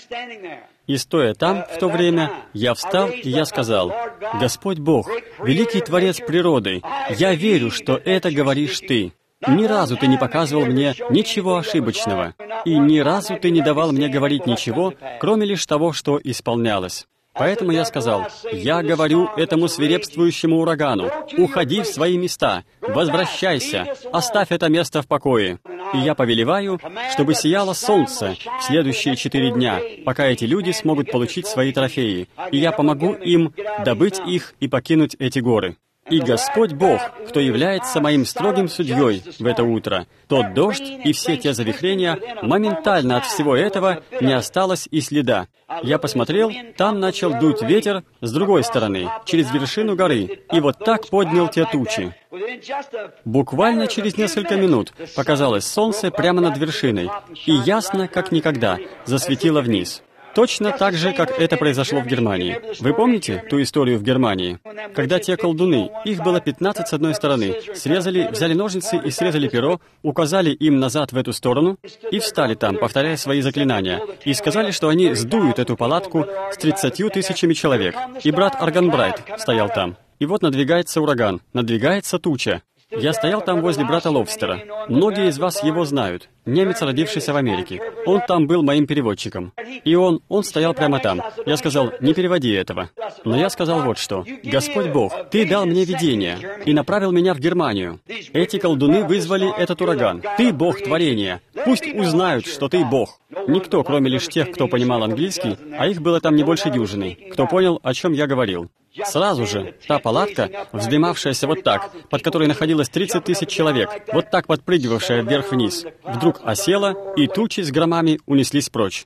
И стоя там, в то время, я встал, и я сказал, «Господь Бог, великий Творец природы, я верю, что это говоришь Ты. Ни разу Ты не показывал мне ничего ошибочного, и ни разу Ты не давал мне говорить ничего, кроме лишь того, что исполнялось. Поэтому я сказал, я говорю этому свирепствующему урагану, уходи в свои места, возвращайся, оставь это место в покое. И я повелеваю, чтобы сияло солнце в следующие 4 дня, пока эти люди смогут получить свои трофеи, и я помогу им добыть их и покинуть эти горы. И Господь Бог, кто является моим строгим судьей в это утро, тот дождь и все те завихрения, моментально от всего этого не осталось и следа. Я посмотрел, там начал дуть ветер с другой стороны, через вершину горы, и вот так поднял те тучи. Буквально через несколько минут показалось солнце прямо над вершиной, и ясно, как никогда, засветило вниз. Точно так же, как это произошло в Германии. Вы помните ту историю в Германии? Когда те колдуны, их было 15 с одной стороны, взяли ножницы и срезали перо, указали им назад в эту сторону и встали там, повторяя свои заклинания, и сказали, что они сдуют эту палатку с 30 000 человек. И брат Арганбрайт стоял там. И вот надвигается ураган, надвигается туча. Я стоял там возле брата Лобстера. Многие из вас его знают. Немец, родившийся в Америке. Он там был моим переводчиком. И он стоял прямо там. Я сказал, не переводи этого. Но я сказал вот что. Господь Бог, Ты дал мне видение и направил меня в Германию. Эти колдуны вызвали этот ураган. Ты Бог творения. Пусть узнают, что Ты Бог. Никто, кроме лишь тех, кто понимал английский, а их было там не больше дюжины, кто понял, о чем я говорил. Сразу же та палатка, вздымавшаяся вот так, под которой находилось 30 тысяч человек, вот так подпрыгивавшая вверх-вниз, вдруг осела, и тучи с громами унеслись прочь.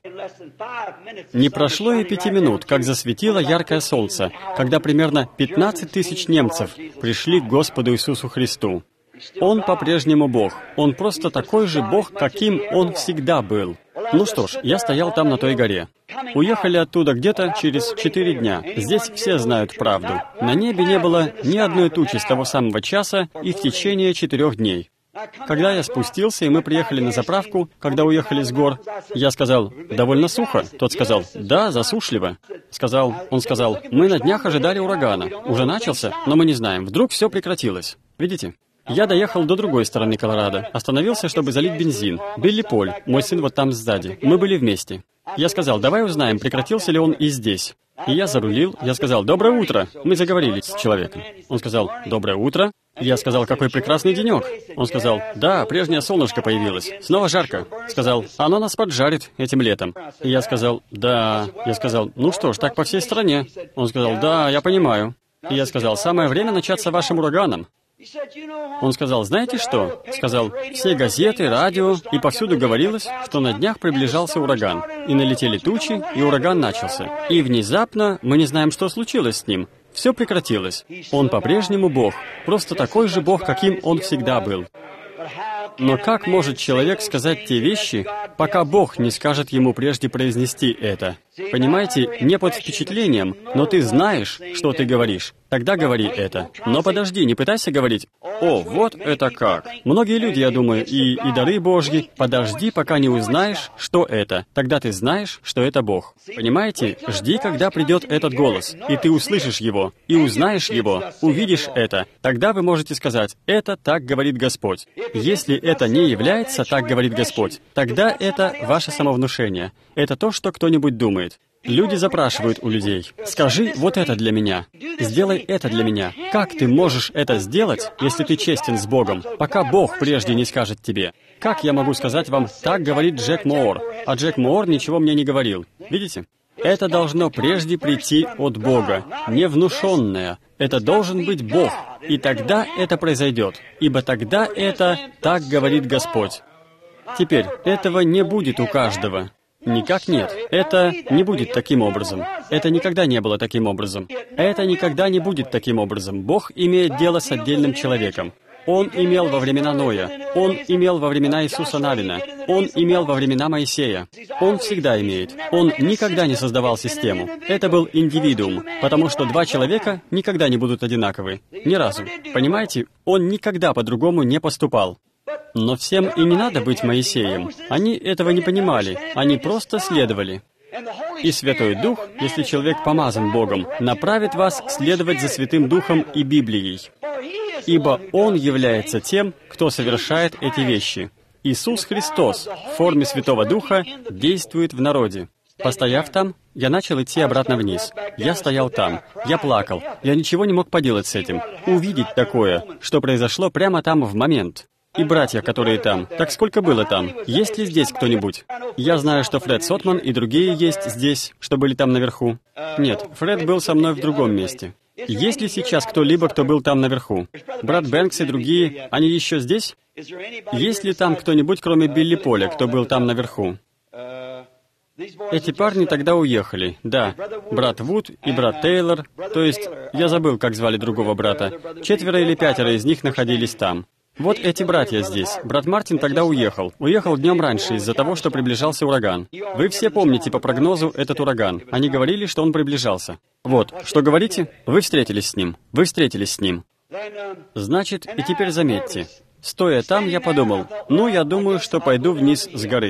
Не прошло и 5 минут, как засветило яркое солнце, когда примерно 15 тысяч немцев пришли к Господу Иисусу Христу. Он по-прежнему Бог. Он просто такой же Бог, каким Он всегда был. Ну что ж, я стоял там на той горе. Уехали оттуда где-то через 4 дня. Здесь все знают правду. На небе не было ни одной тучи с того самого часа и в течение 4 дней. Когда я спустился, и мы приехали на заправку, когда уехали с гор, я сказал, довольно сухо. Тот сказал, да, засушливо. Он сказал, мы на днях ожидали урагана. Уже начался, но мы не знаем. Вдруг все прекратилось. Видите? Я доехал до другой стороны Колорадо, остановился, чтобы залить бензин. Билли Поль, мой сын вот там сзади. Мы были вместе. Я сказал, давай узнаем, прекратился ли он и здесь. И я зарулил, я сказал, доброе утро. Мы заговорили с человеком. Он сказал, доброе утро. Я сказал, какой прекрасный денек. Он сказал, да, прежнее солнышко появилось. Снова жарко. Сказал, оно нас поджарит этим летом. И я сказал, да. Я сказал, ну что ж, так по всей стране. Он сказал, да, я понимаю. И я сказал, самое время начаться вашим ураганом. Он сказал, знаете что? Сказал, все газеты, радио, и повсюду говорилось, что на днях приближался ураган. И налетели тучи, и ураган начался. И внезапно мы не знаем, что случилось с ним. Все прекратилось. Он по-прежнему Бог. Просто такой же Бог, каким Он всегда был. Но как может человек сказать те вещи, пока Бог не скажет ему прежде произнести это? Понимаете, не под впечатлением, но ты знаешь, что ты говоришь. Тогда говори это. Но подожди, не пытайся говорить, «О, вот это как!» Многие люди, я думаю, и дары Божьи, подожди, пока не узнаешь, что это. Тогда ты знаешь, что это Бог. Понимаете? Жди, когда придет этот голос, и ты услышишь его, и узнаешь его, увидишь это. Тогда вы можете сказать, «Это так говорит Господь». Если это не является «так говорит Господь», тогда это ваше самовнушение. Это то, что кто-нибудь думает. Люди запрашивают у людей, «Скажи вот это для меня, сделай это для меня». Как ты можешь это сделать, если ты честен с Богом, пока Бог прежде не скажет тебе? Как я могу сказать вам, «Так говорит Джек Моор», а Джек Моор ничего мне не говорил? Видите? Это должно прежде прийти от Бога, не внушенное. Это должен быть Бог, и тогда это произойдет, ибо тогда это «так говорит Господь». Теперь, этого не будет у каждого. Никак нет. Это не будет таким образом. Это никогда не было таким образом. Это никогда не будет таким образом. Бог имеет дело с отдельным человеком. Он имел во времена Ноя. Он имел во времена Иисуса Навина. Он имел во времена Моисея. Он всегда имеет. Он никогда не создавал систему. Это был индивидуум, потому что 2 человека никогда не будут одинаковы. Ни разу. Понимаете? Он никогда по-другому не поступал. Но всем и не надо быть Моисеем. Они этого не понимали. Они просто следовали. И Святой Дух, если человек помазан Богом, направит вас следовать за Святым Духом и Библией. Ибо Он является тем, кто совершает эти вещи. Иисус Христос в форме Святого Духа действует в народе. Постояв там, я начал идти обратно вниз. Я стоял там. Я плакал. Я ничего не мог поделать с этим. Увидеть такое, что произошло прямо там в момент. И братья, которые там. Так сколько было там? Есть ли здесь кто-нибудь? Я знаю, что Фред Сотман и другие есть здесь, что были там наверху. Нет, Фред был со мной в другом месте. Есть ли сейчас кто-либо, кто был там наверху? Брат Бэнкс и другие, они еще здесь? Есть ли там кто-нибудь, кроме Билли Поля, кто был там наверху? Эти парни тогда уехали, да. Брат Вуд и брат Тейлор, то есть, я забыл, как звали другого брата. 4 или 5 из них находились там. Вот эти братья здесь. Брат Мартин тогда уехал. Уехал днем раньше из-за того, что приближался ураган. Вы все помните по прогнозу этот ураган. Они говорили, что он приближался. Вот, что говорите? Вы встретились с ним. Вы встретились с ним. Значит, и теперь заметьте. Стоя там, я подумал, я думаю, что пойду вниз с горы.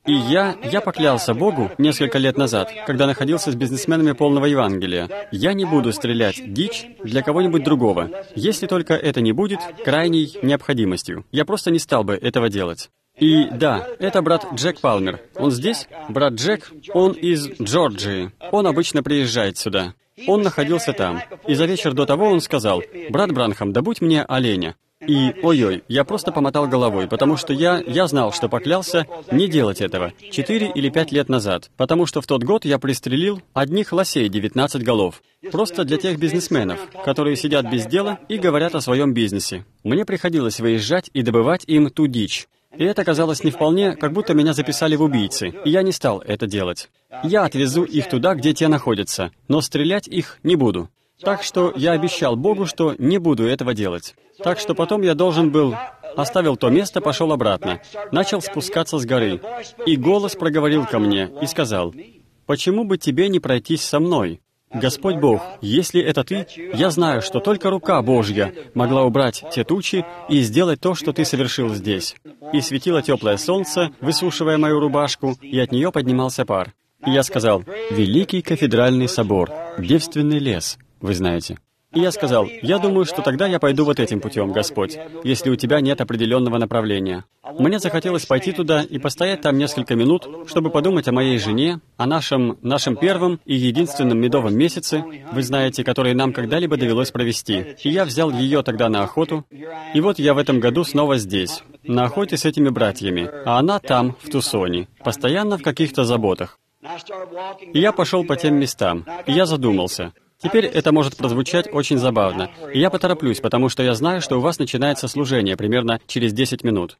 И я поклялся Богу несколько лет назад, когда находился с бизнесменами полного Евангелия. Я не буду стрелять дичь для кого-нибудь другого, если только это не будет крайней необходимостью. Я просто не стал бы этого делать. И да, это брат Джек Палмер. Он здесь? Брат Джек, он из Джорджии. Он обычно приезжает сюда. Он находился там. И за вечер до того он сказал: «Брат Бранхам, добудь мне оленя». И, ой-ой, я просто помотал головой, потому что я знал, что поклялся не делать этого 4 или 5 лет назад, потому что в тот год я пристрелил одних лосей 19 голов. Просто для тех бизнесменов, которые сидят без дела и говорят о своем бизнесе. Мне приходилось выезжать и добывать им ту дичь. И это казалось не вполне, как будто меня записали в убийцы, и я не стал это делать. Я отвезу их туда, где те находятся, но стрелять их не буду. Так что я обещал Богу, что не буду этого делать. Так что потом я должен был... Оставил то место, пошел обратно. Начал спускаться с горы. И голос проговорил ко мне и сказал: «Почему бы тебе не пройтись со мной? Господь Бог, если это ты, я знаю, что только рука Божья могла убрать те тучи и сделать то, что ты совершил здесь». И светило теплое солнце, высушивая мою рубашку, и от нее поднимался пар. И я сказал: «Великий кафедральный собор, девственный лес, вы знаете». И я сказал: «Я думаю, что тогда я пойду вот этим путем, Господь, если у тебя нет определенного направления». Мне захотелось пойти туда и постоять там несколько минут, чтобы подумать о моей жене, о нашем первом и единственном медовом месяце, вы знаете, который нам когда-либо довелось провести. И я взял ее тогда на охоту. И вот я в этом году снова здесь, на охоте с этими братьями, а она там, в Тусоне, постоянно в каких-то заботах. И я пошел по тем местам, и я задумался. Теперь это может прозвучать очень забавно. И я потороплюсь, потому что я знаю, что у вас начинается служение примерно через 10 минут.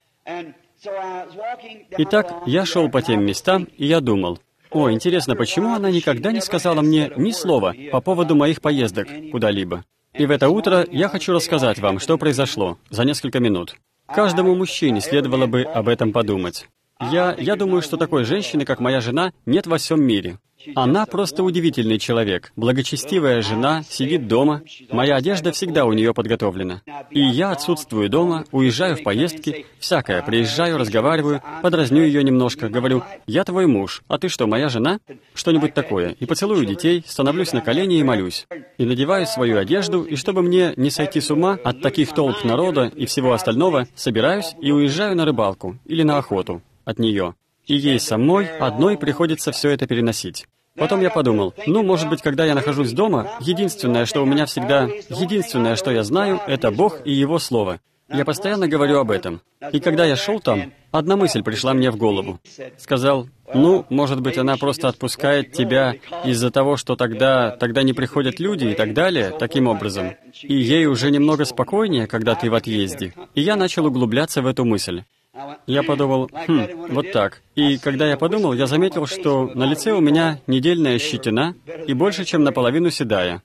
Итак, я шел по тем местам, и я думал: «О, интересно, почему она никогда не сказала мне ни слова по поводу моих поездок куда-либо?» И в это утро я хочу рассказать вам, что произошло за несколько минут. Каждому мужчине следовало бы об этом подумать. Я думаю, что такой женщины, как моя жена, нет во всем мире. Она просто удивительный человек, благочестивая жена, сидит дома. Моя одежда всегда у нее подготовлена. И я отсутствую дома, уезжаю в поездки, всякое, приезжаю, разговариваю, подразню ее немножко, говорю: «Я твой муж, а ты что, моя жена?» Что-нибудь такое. И поцелую детей, становлюсь на колени и молюсь. И надеваю свою одежду, и чтобы мне не сойти с ума от таких толп народа и всего остального, собираюсь и уезжаю на рыбалку или на охоту от нее. И ей самой одной приходится все это переносить. Потом я подумал: может быть, когда я нахожусь дома, единственное, что у меня всегда, единственное, что я знаю, это Бог и Его Слово. Я постоянно говорю об этом. И когда я шел там, одна мысль пришла мне в голову. Сказал: может быть, она просто отпускает тебя из-за того, что тогда не приходят люди и так далее, таким образом. И ей уже немного спокойнее, когда ты в отъезде. И я начал углубляться в эту мысль. Я подумал: вот так. И когда я подумал, я заметил, что на лице у меня недельная щетина и больше, чем наполовину седая.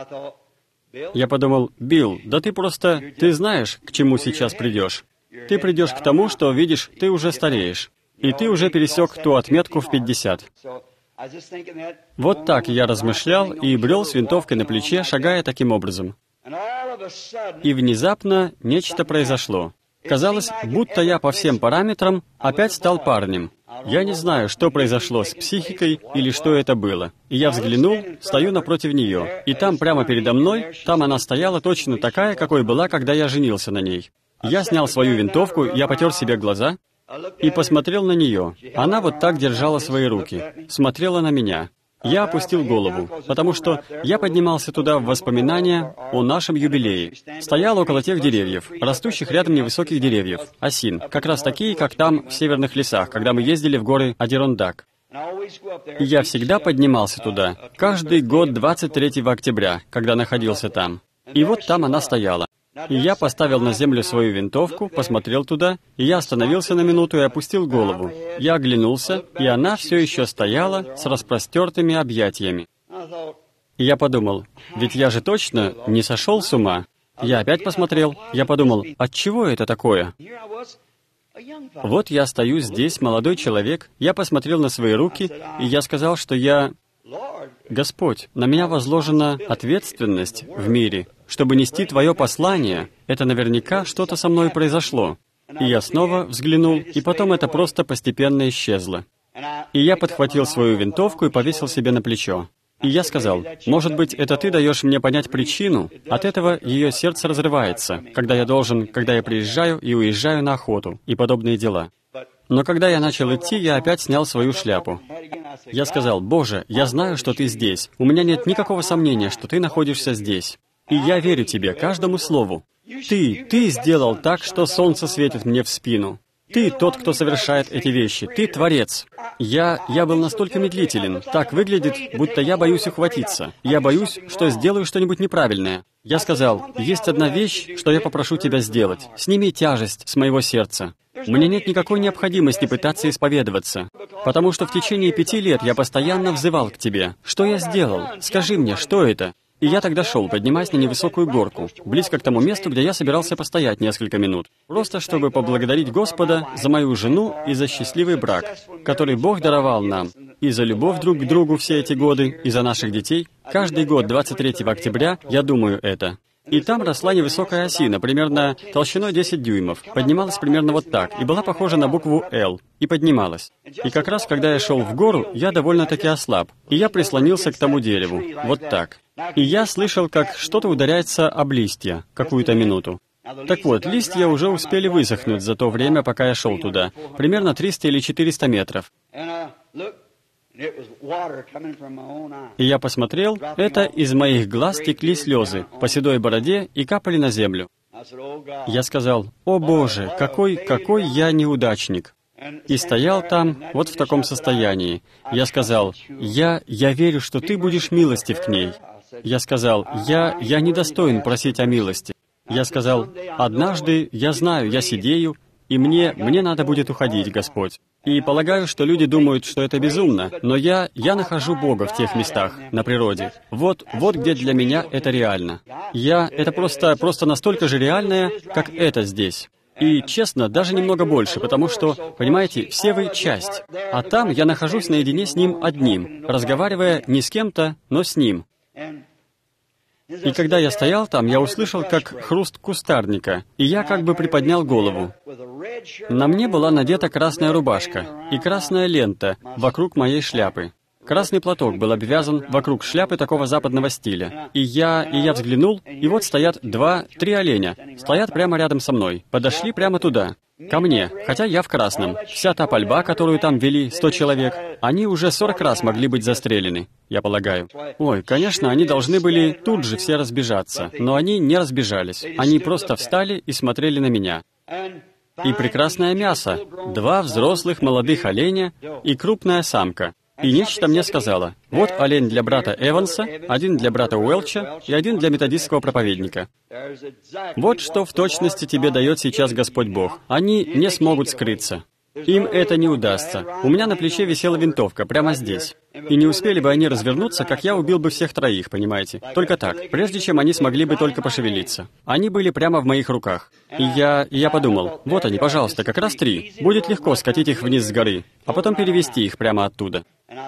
Я подумал: Билл, да ты знаешь, к чему сейчас придешь. Ты придешь к тому, что, видишь, ты уже стареешь. И ты уже пересек ту отметку в 50. Вот так я размышлял и брел с винтовкой на плече, шагая таким образом. И внезапно нечто произошло. Казалось, будто я по всем параметрам опять стал парнем. Я не знаю, что произошло с психикой или что это было. И я взглянул, стою напротив нее. И там, прямо передо мной, там она стояла точно такая, какой была, когда я женился на ней. Я снял свою винтовку, я потер себе глаза и посмотрел на нее. Она вот так держала свои руки, смотрела на меня. Я опустил голову, потому что я поднимался туда в воспоминания о нашем юбилее. Стоял около тех деревьев, растущих рядом невысоких деревьев, осин, как раз такие, как там, в северных лесах, когда мы ездили в горы Адирондак. И я всегда поднимался туда, каждый год 23 октября, когда находился там. И вот там она стояла. И я поставил на землю свою винтовку, посмотрел туда, и я остановился на минуту и опустил голову. Я оглянулся, и она все еще стояла с распростертыми объятиями. И я подумал: ведь я же точно не сошел с ума. Я опять посмотрел, я подумал: отчего это такое? Вот я стою здесь, молодой человек, я посмотрел на свои руки, и я сказал, что Господь, на меня возложена ответственность в мире, чтобы нести Твое послание. Это наверняка что-то со мной произошло. И я снова взглянул, и потом это просто постепенно исчезло. И я подхватил свою винтовку и повесил себе на плечо. И я сказал, может быть, это ты даешь мне понять причину, от этого ее сердце разрывается, когда я приезжаю и уезжаю на охоту и подобные дела. Но когда я начал идти, я опять снял свою шляпу. Я сказал, Боже, я знаю, что Ты здесь. У меня нет никакого сомнения, что Ты находишься здесь. И я верю Тебе, каждому слову. Ты сделал так, что солнце светит мне в спину. Ты тот, кто совершает эти вещи. Ты Творец. Я был настолько медлителен. Так выглядит, будто я боюсь ухватиться. Я боюсь, что сделаю что-нибудь неправильное. Я сказал, есть одна вещь, что я попрошу Тебя сделать. Сними тяжесть с моего сердца. Мне нет никакой необходимости пытаться исповедоваться, потому что в течение 5 лет я постоянно взывал к Тебе. Что я сделал? Скажи мне, что это? И я тогда шел, поднимаясь на невысокую горку, близко к тому месту, где я собирался постоять несколько минут, просто чтобы поблагодарить Господа за мою жену и за счастливый брак, который Бог даровал нам, и за любовь друг к другу все эти годы, и за наших детей. Каждый год, 23 октября, я думаю это. И там росла невысокая осина, примерно толщиной 10 дюймов, поднималась примерно вот так, и была похожа на букву «Л», и поднималась. И как раз, когда я шел в гору, я довольно-таки ослаб, и я прислонился к тому дереву, вот так. И я слышал, как что-то ударяется об листья, какую-то минуту. Так вот, листья уже успели высохнуть за то время, пока я шел туда, примерно 300 или 400 метров. И я посмотрел, это из моих глаз текли слезы по седой бороде и капали на землю. Я сказал, «О Боже, какой я неудачник!» И стоял там, вот в таком состоянии. Я сказал, «Я верю, что Ты будешь милостив к ней». Я сказал, «Я недостоин просить о милости». Я сказал, «Однажды, я знаю, я сидею, и мне надо будет уходить, Господь». И полагаю, что люди думают, что это безумно, но я нахожу Бога в тех местах, на природе. Вот где для меня это реально. Это просто настолько же реальное, как это здесь. И, честно, даже немного больше, потому что, понимаете, все вы часть. А там я нахожусь наедине с Ним одним, разговаривая не с кем-то, но с Ним. И когда я стоял там, я услышал, как хруст кустарника, и я как бы приподнял голову. На мне была надета красная рубашка и красная лента вокруг моей шляпы. Красный платок был обвязан вокруг шляпы такого западного стиля. И я взглянул, и вот стоят 2-3 оленя, стоят прямо рядом со мной, подошли прямо туда, ко мне, хотя я в красном. Вся та пальба, которую там вели 100 человек, они уже 40 раз могли быть застрелены, я полагаю. Ой, конечно, они должны были тут же все разбежаться, но они не разбежались. Они просто встали и смотрели на меня. И прекрасное мясо, 2 взрослых молодых оленя и крупная самка. И нечто мне сказала, вот олень для брата Эванса, 1 для брата Уэлча и 1 для методистского проповедника. Вот что в точности тебе дает сейчас Господь Бог. Они не смогут скрыться. Им это не удастся. У меня на плече висела винтовка, прямо здесь. И не успели бы они развернуться, как я убил бы всех 3, понимаете? Только так, прежде чем они смогли бы только пошевелиться. Они были прямо в моих руках. И я подумал, вот они, пожалуйста, как раз 3. Будет легко скатить их вниз с горы, а потом перевести их прямо оттуда.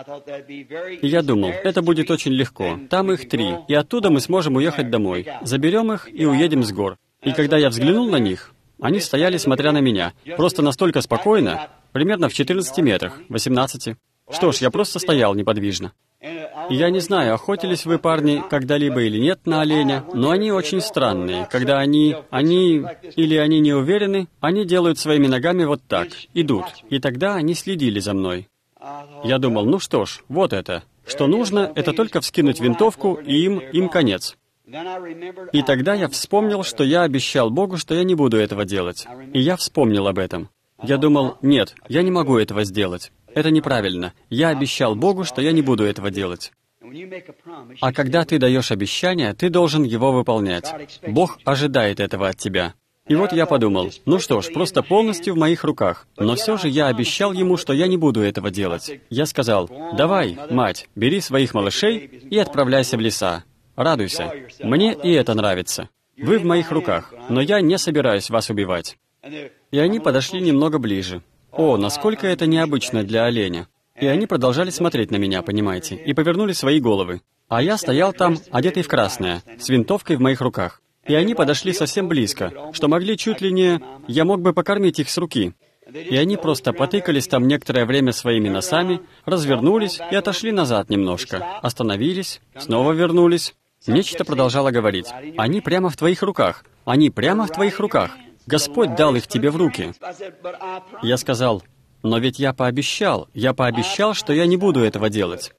И я думал, это будет очень легко. Там их 3, и оттуда мы сможем уехать домой. Заберем их и уедем с гор. И когда я взглянул на них, они стояли, смотря на меня, просто настолько спокойно, примерно в 14 метрах, 18. Что ж, я просто стоял неподвижно. И я не знаю, охотились вы, парни, когда-либо или нет на оленя, но они очень странные. Когда они не уверены, они делают своими ногами вот так, идут. И тогда они следили за мной. Я думал, ну что ж, вот это. Что нужно, это только вскинуть винтовку, и им конец. И тогда я вспомнил, что я обещал Богу, что я не буду этого делать. И я вспомнил об этом. Я думал, нет, я не могу этого сделать. Это неправильно. Я обещал Богу, что я не буду этого делать. А когда ты даешь обещание, ты должен его выполнять. Бог ожидает этого от тебя. И вот я подумал, ну что ж, просто полностью в моих руках. Но все же я обещал ему, что я не буду этого делать. Я сказал, давай, мать, бери своих малышей и отправляйся в леса. Радуйся. Мне и это нравится. Вы в моих руках, но я не собираюсь вас убивать. И они подошли немного ближе. О, насколько это необычно для оленя. И они продолжали смотреть на меня, понимаете, и повернули свои головы. А я стоял там, одетый в красное, с винтовкой в моих руках. И они подошли совсем близко, что могли чуть ли не... Я мог бы покормить их с руки. И они просто потыкались там некоторое время своими носами, развернулись и отошли назад немножко, остановились, снова вернулись. Нечто продолжало говорить. «Они прямо в твоих руках. Они прямо в твоих руках. Господь дал их тебе в руки». Я сказал: «Но ведь я пообещал, что я не буду этого делать».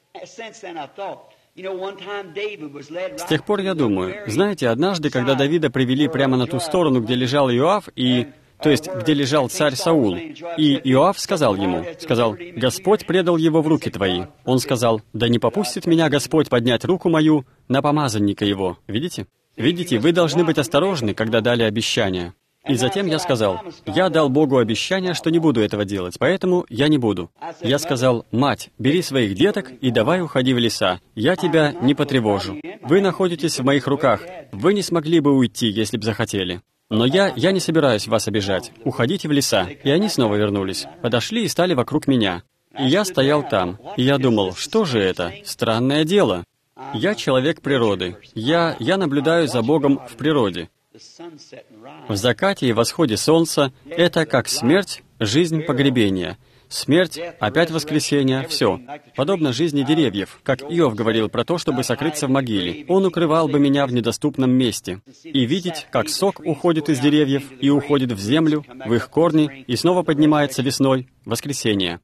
С тех пор я думаю, знаете, однажды, когда Давида привели прямо на ту сторону, где лежал Иоав, то есть, где лежал царь Саул, и Иоав сказал ему, «Господь предал его в руки твои». Он сказал: «Да не попустит меня Господь поднять руку мою на помазанника его». Видите? Видите, вы должны быть осторожны, когда дали обещание. И затем я сказал: «Я дал Богу обещание, что не буду этого делать, поэтому я не буду». Я сказал: «Мать, бери своих деток и давай уходи в леса. Я тебя не потревожу. Вы находитесь в моих руках. Вы не смогли бы уйти, если бы захотели. Но я не собираюсь вас обижать. Уходите в леса». И они снова вернулись, подошли и стали вокруг меня. И я стоял там, и я думал, что же это? Странное дело. Я человек природы. Я наблюдаю за Богом в природе. В закате и восходе солнца это как смерть, жизнь, погребение. Смерть, опять воскресение, все. Подобно жизни деревьев, как Иов говорил про то, чтобы сокрыться в могиле. Он укрывал бы меня в недоступном месте. И видеть, как сок уходит из деревьев и уходит в землю, в их корни, и снова поднимается весной, воскресение.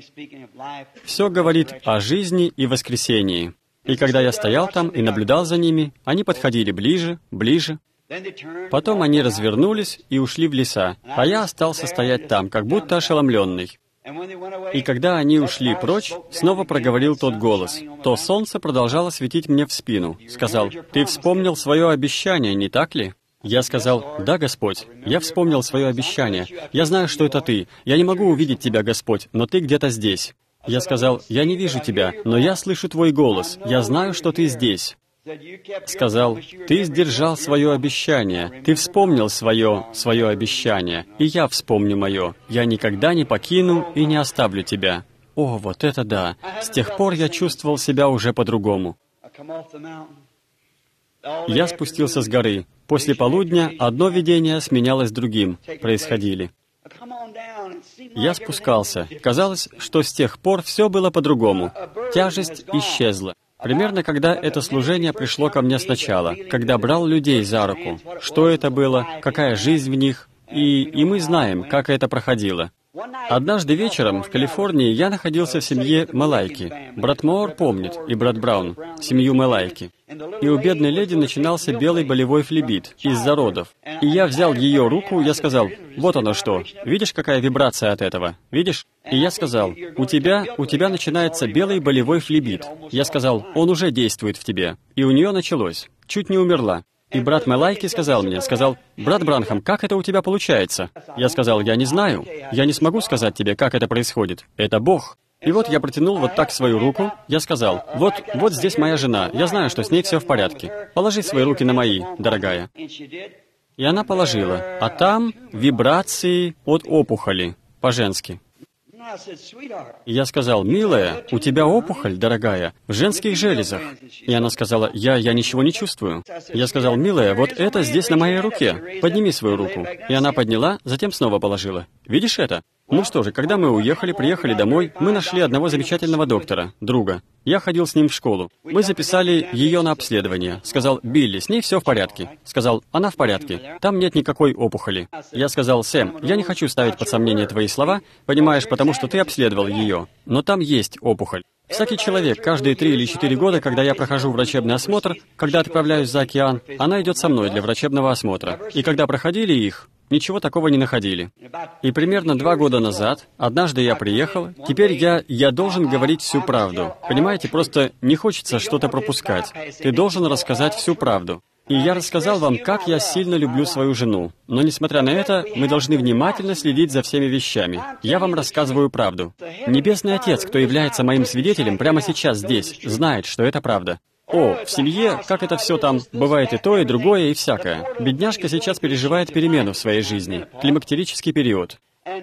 Все говорит о жизни и воскресении. И когда я стоял там и наблюдал за ними, они подходили ближе, ближе. Потом они развернулись и ушли в леса, а я остался стоять там, как будто ошеломленный. И когда они ушли прочь, снова проговорил тот голос. То солнце продолжало светить мне в спину. Сказал: «Ты вспомнил свое обещание, не так ли?» Я сказал: «Да, Господь, я вспомнил свое обещание. Я знаю, что это Ты. Я не могу увидеть Тебя, Господь, но Ты где-то здесь». Я сказал: «Я не вижу Тебя, но я слышу Твой голос. Я знаю, что Ты здесь». Сказал: «Ты сдержал свое обещание, ты вспомнил свое обещание, и я вспомню мое. Я никогда не покину и не оставлю тебя». О, вот это да! С тех пор я чувствовал себя уже по-другому. Я спустился с горы. После полудня одно видение сменялось другим, происходили. Я спускался. Казалось, что с тех пор все было по-другому. Тяжесть исчезла. Примерно когда это служение пришло ко мне сначала, когда брал людей за руку, что это было, какая жизнь в них, и мы знаем, как это проходило. Однажды вечером в Калифорнии я находился в семье Малайки. Брат Моор помнит, и брат Браун, семью Малайки. И у бедной леди начинался белый болевой флебит из-за родов. И я взял ее руку, я сказал: «Вот оно что, видишь, какая вибрация от этого? Видишь?» И я сказал: у тебя начинается белый болевой флебит. Я сказал: «Он уже действует в тебе». И у нее началось. Чуть не умерла. И брат Малайки сказал: «Брат Бранхам, как это у тебя получается?» Я сказал: «Я не знаю. Я не смогу сказать тебе, как это происходит. Это Бог». И вот я протянул вот так свою руку. Я сказал: вот здесь моя жена. Я знаю, что с ней все в порядке. Положи свои руки на мои, дорогая». И она положила. А там вибрации от опухоли, по-женски. И я сказал: «Милая, у тебя опухоль, дорогая, в женских железах». И она сказала: я ничего не чувствую». Я сказал: «Милая, вот это здесь на моей руке. Подними свою руку». И она подняла, затем снова положила. Видишь это? Ну что же, когда мы приехали домой, мы нашли одного замечательного доктора, друга. Я ходил с ним в школу. Мы записали ее на обследование. Сказал: «Билли, с ней все в порядке». Сказал: «Она в порядке. Там нет никакой опухоли». Я сказал: «Сэм, я не хочу ставить под сомнение твои слова, понимаешь, потому что ты обследовал ее. Но там есть опухоль». Всякий человек, каждые 3 или 4 года, когда я прохожу врачебный осмотр, когда отправляюсь за океан, она идет со мной для врачебного осмотра. И когда проходили их, ничего такого не находили. И примерно 2 года назад, однажды я приехал, теперь я должен говорить всю правду. Понимаете, просто не хочется что-то пропускать. Ты должен рассказать всю правду. И я рассказал вам, как я сильно люблю свою жену. Но, несмотря на это, мы должны внимательно следить за всеми вещами. Я вам рассказываю правду. Небесный Отец, кто является моим свидетелем прямо сейчас здесь, знает, что это правда. О, в семье, как это все там, бывает и то, и другое, и всякое. Бедняжка сейчас переживает перемену в своей жизни, климактерический период.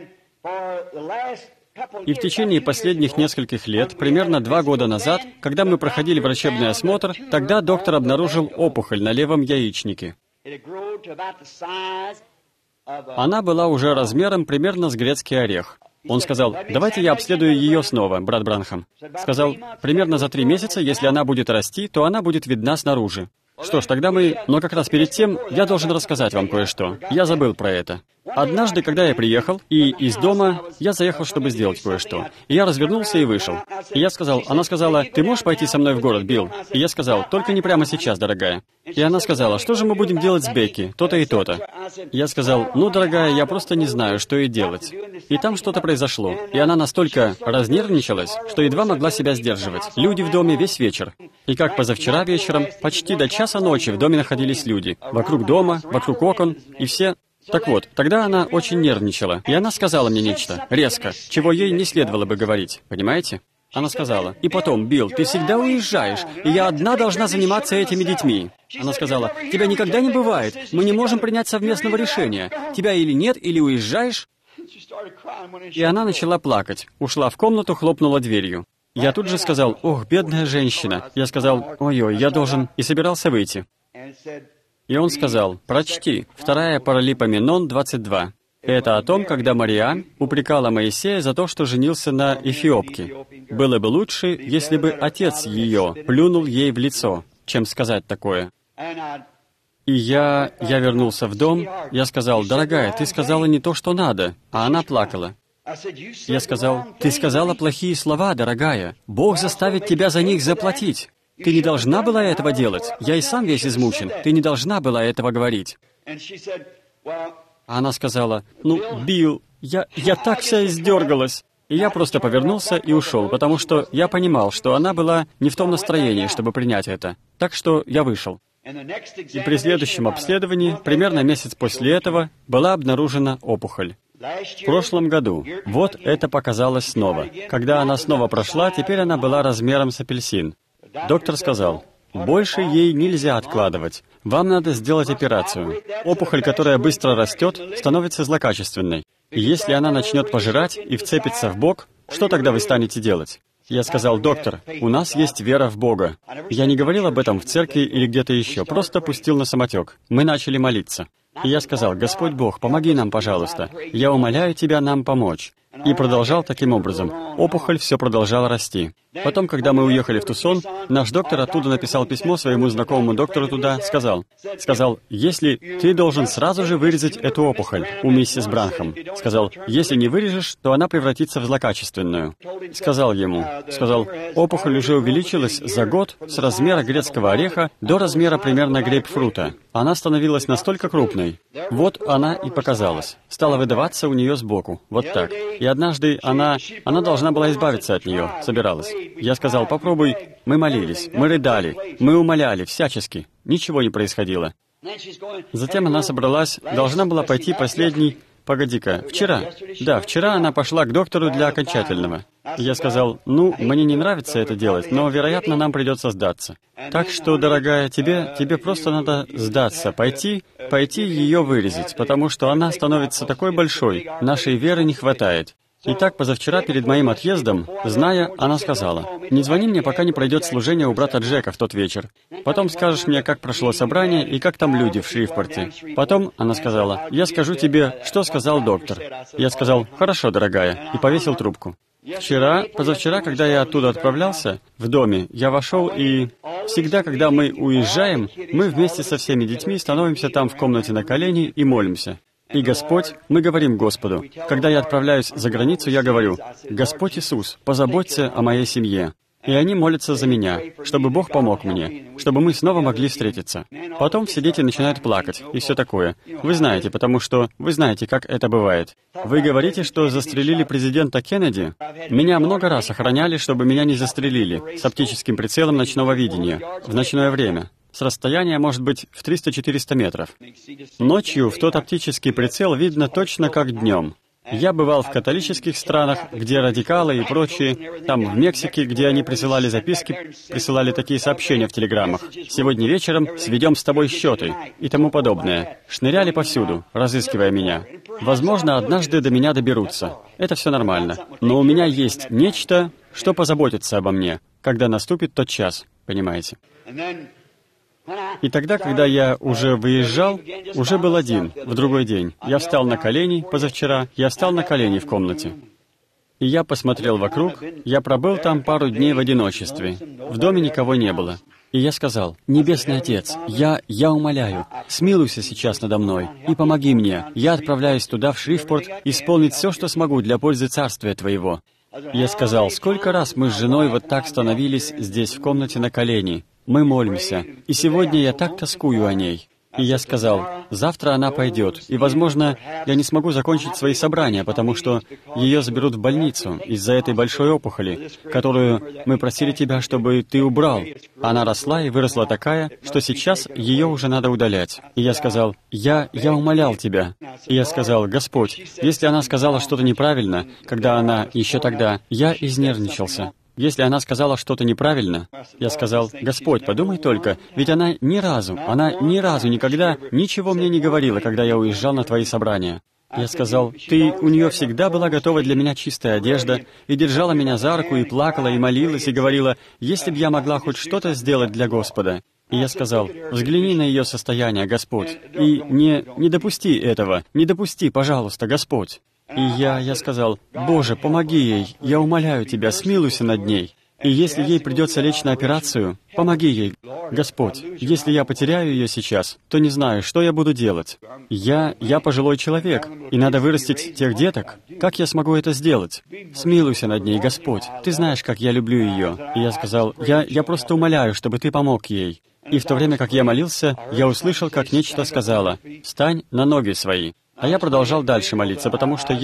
И в течение последних нескольких лет, примерно 2 года назад, когда мы проходили врачебный осмотр, тогда доктор обнаружил опухоль на левом яичнике. Она была уже размером примерно с грецкий орех. Он сказал, давайте я обследую ее снова, брат Бранхам. Сказал, примерно за 3 месяца, если она будет расти, то она будет видна снаружи. Что ж, тогда мы... Но как раз перед тем я должен рассказать вам кое-что. Я забыл про это. Однажды, когда я приехал, и из дома, я заехал, чтобы сделать кое-что. И я развернулся и вышел. И я сказал, она сказала, ты можешь пойти со мной в город, Билл? И я сказал, только не прямо сейчас, дорогая. И она сказала, что же мы будем делать с Бекки, то-то и то-то. Я сказал, ну, дорогая, я просто не знаю, что ей делать. И там что-то произошло. И она настолько разнервничалась, что едва могла себя сдерживать. Люди в доме весь вечер. И как позавчера вечером, почти до часа ночи в доме находились люди. Вокруг дома, вокруг окон, и все... Так вот, тогда она очень нервничала, и она сказала мне нечто, резко, чего ей не следовало бы говорить, понимаете? Она сказала, и потом, Билл, ты всегда уезжаешь, и я одна должна заниматься этими детьми. Она сказала, тебя никогда не бывает, мы не можем принять совместного решения. Тебя или нет, или уезжаешь. И она начала плакать, ушла в комнату, хлопнула дверью. Я тут же сказал, ох, бедная женщина. Я сказал, ой-ой, я должен, и собирался выйти. И он сказал, прочти, 2 Паралипоменон 22. Это о том, когда Мариам упрекала Моисея за то, что женился на эфиопке. Было бы лучше, если бы отец ее плюнул ей в лицо, чем сказать такое. И я вернулся в дом, я сказал, дорогая, ты сказала не то, что надо, а она плакала. Я сказал, ты сказала плохие слова, дорогая, Бог заставит тебя за них заплатить. Ты не должна была этого делать. Я и сам весь измучен. Ты не должна была этого говорить. А она сказала, ну, Билл, я так вся издергалась. И я просто повернулся и ушел, потому что я понимал, что она была не в том настроении, чтобы принять это. Так что я вышел. И при следующем обследовании, примерно месяц после этого, была обнаружена опухоль. В прошлом году. Вот это показалось снова. Когда она снова прошла, теперь она была размером с апельсин. Доктор сказал, больше ей нельзя откладывать. Вам надо сделать операцию. Опухоль, которая быстро растет, становится злокачественной. И если она начнет пожирать и вцепится в бок, что тогда вы станете делать? Я сказал, доктор, у нас есть вера в Бога. Я не говорил об этом в церкви или где-то еще, просто пустил на самотек. Мы начали молиться. И я сказал, Господь Бог, помоги нам, пожалуйста. Я умоляю Тебя нам помочь. И продолжал таким образом. Опухоль все продолжала расти. Потом, когда мы уехали в Тусон, наш доктор оттуда написал письмо своему знакомому доктору туда, сказал, если ты должен сразу же вырезать эту опухоль у миссис Бранхам. Сказал, если не вырежешь, то она превратится в злокачественную. Сказал ему, опухоль уже увеличилась за год с размера грецкого ореха до размера примерно грейпфрута. Она становилась настолько крупной. Вот она и показалась. Стала выдаваться у нее сбоку. Вот так. И однажды она должна была избавиться от нее, собиралась. Я сказал, попробуй. Мы молились, мы рыдали, мы умоляли всячески. Ничего не происходило. Затем она собралась, должна была пойти последний... Погоди-ка, вчера она пошла к доктору для окончательного. Я сказал, мне не нравится это делать, но, вероятно, нам придется сдаться. Так что, дорогая, тебе просто надо сдаться, пойти ее вырезать, потому что она становится такой большой, нашей веры не хватает. Итак, позавчера перед моим отъездом, зная, она сказала, «Не звони мне, пока не пройдет служение у брата Джека в тот вечер. Потом скажешь мне, как прошло собрание и как там люди в Шривпорте». Потом она сказала, «Я скажу тебе, что сказал доктор». Я сказал, «Хорошо, дорогая», и повесил трубку. Позавчера, когда я оттуда отправлялся, в доме, я вошел и... Всегда, когда мы уезжаем, мы вместе со всеми детьми становимся там в комнате на колени и молимся. И Господь, мы говорим Господу, когда я отправляюсь за границу, я говорю, «Господь Иисус, позаботься о моей семье». И они молятся за меня, чтобы Бог помог мне, чтобы мы снова могли встретиться. Потом все дети начинают плакать и все такое. Вы знаете, потому что вы знаете, как это бывает. Вы говорите, что застрелили президента Кеннеди? Меня много раз охраняли, чтобы меня не застрелили, с оптическим прицелом ночного видения, в ночное время. С расстояния, может быть, в 300-400 метров. Ночью в тот оптический прицел видно точно как днем. Я бывал в католических странах, где радикалы и прочие, там в Мексике, где они присылали записки, присылали такие сообщения в телеграммах. «Сегодня вечером сведем с тобой счеты» и тому подобное. Шныряли повсюду, разыскивая меня. Возможно, однажды до меня доберутся. Это все нормально. Но у меня есть нечто, что позаботится обо мне, когда наступит тот час, понимаете? И тогда, когда я уже выезжал, уже был один, в другой день. Я встал на колени, позавчера, я встал на колени в комнате. И я посмотрел вокруг, я пробыл там пару дней в одиночестве. В доме никого не было. И я сказал: «Небесный Отец, я умоляю, смилуйся сейчас надо мной и помоги мне. Я отправляюсь туда, в Шрифпорт, исполнить все, что смогу для пользы Царствия Твоего». Я сказал: «Сколько раз мы с женой вот так становились здесь в комнате на колени. Мы молимся, и сегодня я так тоскую о ней». И я сказал: «Завтра она пойдет, и, возможно, я не смогу закончить свои собрания, потому что ее заберут в больницу из-за этой большой опухоли, которую мы просили Тебя, чтобы Ты убрал. Она росла и выросла такая, что сейчас ее уже надо удалять». И я сказал: «Я умолял Тебя». И я сказал: «Господь, если она сказала что-то неправильно, когда она еще тогда...» Я изнервничался. Если она сказала что-то неправильно, я сказал: «Господь, подумай только, ведь она ни разу никогда ничего мне не говорила, когда я уезжал на Твои собрания». Я сказал: у нее всегда была готова для меня чистая одежда, и держала меня за руку, и плакала, и молилась, и говорила: если б я могла хоть что-то сделать для Господа». И я сказал: «Взгляни на ее состояние, Господь, и не допусти этого, не допусти, пожалуйста, Господь». И я сказал: «Боже, помоги ей, я умоляю Тебя, смилуйся над ней. И если ей придется лечь на операцию, помоги ей, Господь. Если я потеряю ее сейчас, то не знаю, что я буду делать. Я пожилой человек, и надо вырастить тех деток. Как я смогу это сделать? Смилуйся над ней, Господь. Ты знаешь, как я люблю ее». И я сказал: «Я просто умоляю, чтобы Ты помог ей». И в то время, как я молился, я услышал, как нечто сказала: «Встань на ноги свои». А я продолжал дальше молиться, потому что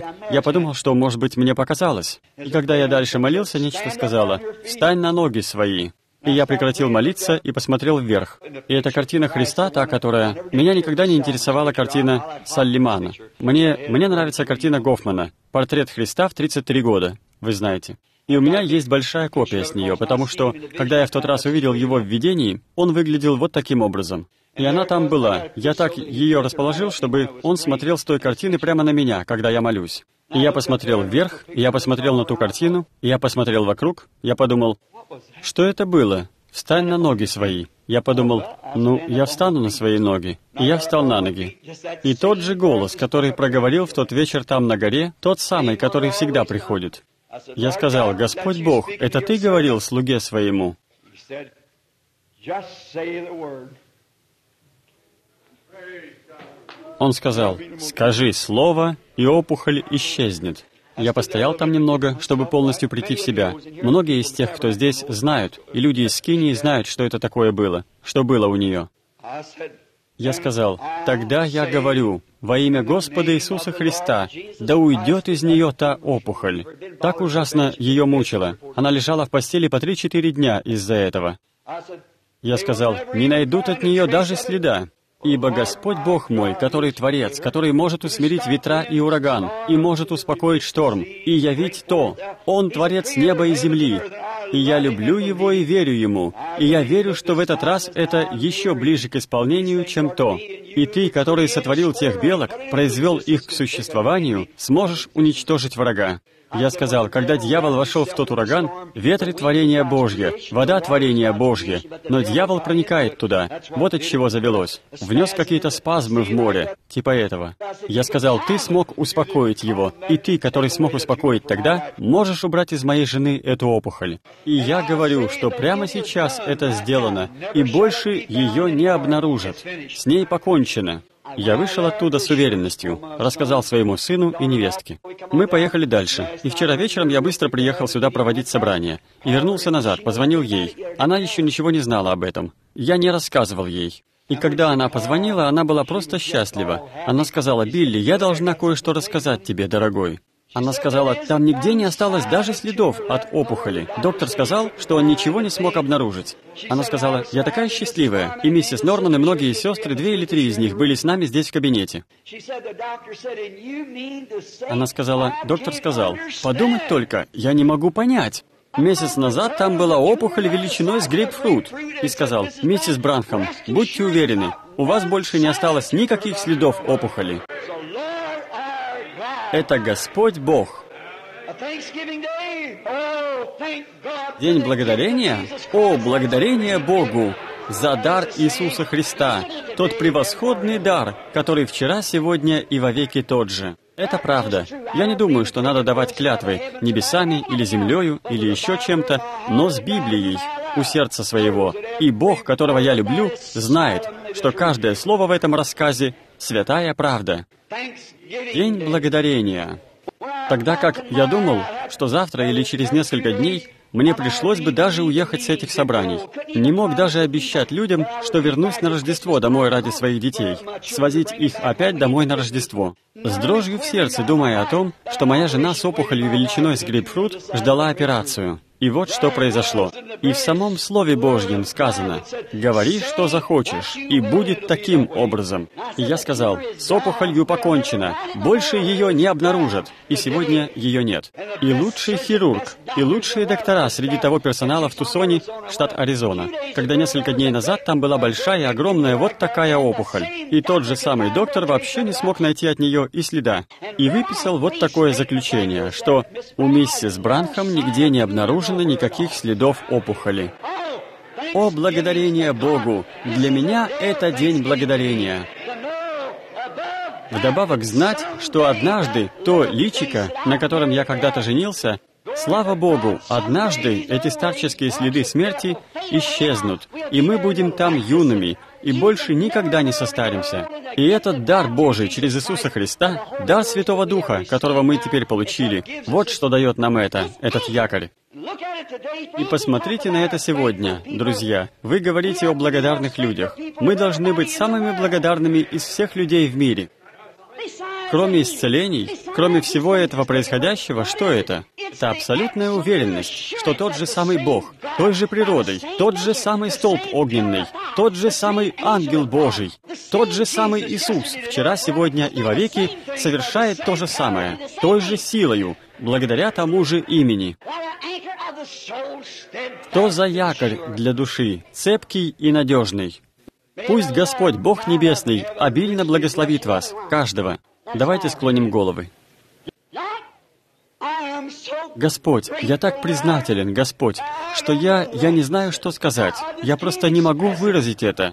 я подумал, что, может быть, мне показалось. И когда я дальше молился, нечто сказала: «Встань на ноги свои». И я прекратил молиться и посмотрел вверх. И это картина Христа, та, которая... Меня никогда не интересовала картина Саллимана. Мне нравится картина Гофмана, «Портрет Христа в 33 года», вы знаете. И у меня есть большая копия с нее, потому что, когда я в тот раз увидел его в видении, он выглядел вот таким образом. И она там была. Я так ее расположил, чтобы он смотрел с той картины прямо на меня, когда я молюсь. И я посмотрел вверх, и я посмотрел на ту картину, и я посмотрел вокруг, я подумал: что это было? «Встань на ноги свои». Я подумал: я встану на свои ноги. И я встал на ноги. И тот же голос, который проговорил в тот вечер там на горе, тот самый, который всегда приходит. Я сказал: «Господь Бог, это Ты говорил слуге своему». Он сказал: «Скажи слово, и опухоль исчезнет». Я постоял там немного, чтобы полностью прийти в себя. Многие из тех, кто здесь, знают, и люди из Скинии знают, что это такое было, что было у нее. Я сказал: «Тогда я говорю, во имя Господа Иисуса Христа, да уйдет из нее та опухоль». Так ужасно ее мучила. Она лежала в постели по 3-4 дня из-за этого. Я сказал: «Не найдут от нее даже следа. Ибо Господь Бог мой, который Творец, который может усмирить ветра и ураган, и может успокоить шторм, и явить то. Он Творец неба и земли. И я люблю Его и верю Ему. И я верю, что в этот раз это еще ближе к исполнению, чем то. И Ты, который сотворил тех белок, произвел их к существованию, сможешь уничтожить врага». Я сказал: когда дьявол вошел в тот ураган, ветры — творение Божье, вода — творение Божье, но дьявол проникает туда. Вот от чего завелось. Внес какие-то спазмы в море, типа этого. Я сказал: Ты смог успокоить его, и Ты, который смог успокоить тогда, можешь убрать из моей жены эту опухоль. И я говорю, что прямо сейчас это сделано, и больше ее не обнаружат. С ней покончено. Я вышел оттуда с уверенностью, рассказал своему сыну и невестке. Мы поехали дальше, и вчера вечером я быстро приехал сюда проводить собрание. И вернулся назад, позвонил ей. Она еще ничего не знала об этом. Я не рассказывал ей. И когда она позвонила, она была просто счастлива. Она сказала: «Билли, я должна кое-что рассказать тебе, дорогой». Она сказала: «Там нигде не осталось даже следов от опухоли. Доктор сказал, что он ничего не смог обнаружить». Она сказала: «Я такая счастливая». И миссис Норман и многие сестры, 2 или 3 из них, были с нами здесь в кабинете. Она сказала: «Доктор сказал, подумать только, я не могу понять. Месяц назад там была опухоль величиной с грейпфрут». И сказал: «Миссис Бранхам, будьте уверены, у вас больше не осталось никаких следов опухоли». Это Господь Бог. День благодарения? О, благодарение Богу! за дар Иисуса Христа, тот превосходный дар, который вчера, сегодня и вовеки тот же. Это правда. Я не думаю, что надо давать клятвы небесами или землею или еще чем-то, но с Библией у сердца своего. И Бог, которого я люблю, знает, что каждое слово в этом рассказе — святая правда. День благодарения. Тогда как я думал, что завтра или через несколько дней мне пришлось бы даже уехать с этих собраний. Не мог даже обещать людям, что вернусь на Рождество домой ради своих детей, свозить их опять домой на Рождество. С дрожью в сердце, думая о том, что моя жена с опухолью величиной с грейпфрут ждала операцию. И вот что произошло. И в самом Слове Божьем сказано: «Говори, что захочешь, и будет таким образом». И я сказал: «С опухолью покончено, больше ее не обнаружат». И сегодня ее нет. И лучший хирург, и лучшие доктора среди того персонала в Тусоне, штат Аризона, когда несколько дней назад там была большая, огромная вот такая опухоль. И тот же самый доктор вообще не смог найти от нее и следа. И выписал вот такое заключение, что у миссис Бранхам нигде не обнаружено никаких следов опухоли. О, благодарение Богу! Для меня это день благодарения. Вдобавок знать, что однажды то личико, на котором я когда-то женился, слава Богу, однажды эти старческие следы смерти исчезнут, и мы будем там юными, и больше никогда не состаримся. И этот дар Божий через Иисуса Христа, дар Святого Духа, которого мы теперь получили, вот что дает нам этот якорь. И посмотрите на это сегодня, друзья. Вы говорите о благодарных людях. Мы должны быть самыми благодарными из всех людей в мире. Кроме исцелений, кроме всего этого происходящего, что это? Это абсолютная уверенность, что тот же самый Бог, той же природой, тот же самый столб огненный, тот же самый ангел Божий, тот же самый Иисус, вчера, сегодня и вовеки, совершает то же самое, той же силою, благодаря тому же имени. Что за якорь для души, цепкий и надежный? Пусть Господь, Бог Небесный, обильно благословит вас, каждого. Давайте склоним головы. Господь, я так признателен, Господь, что я не знаю, что сказать. Я просто не могу выразить это.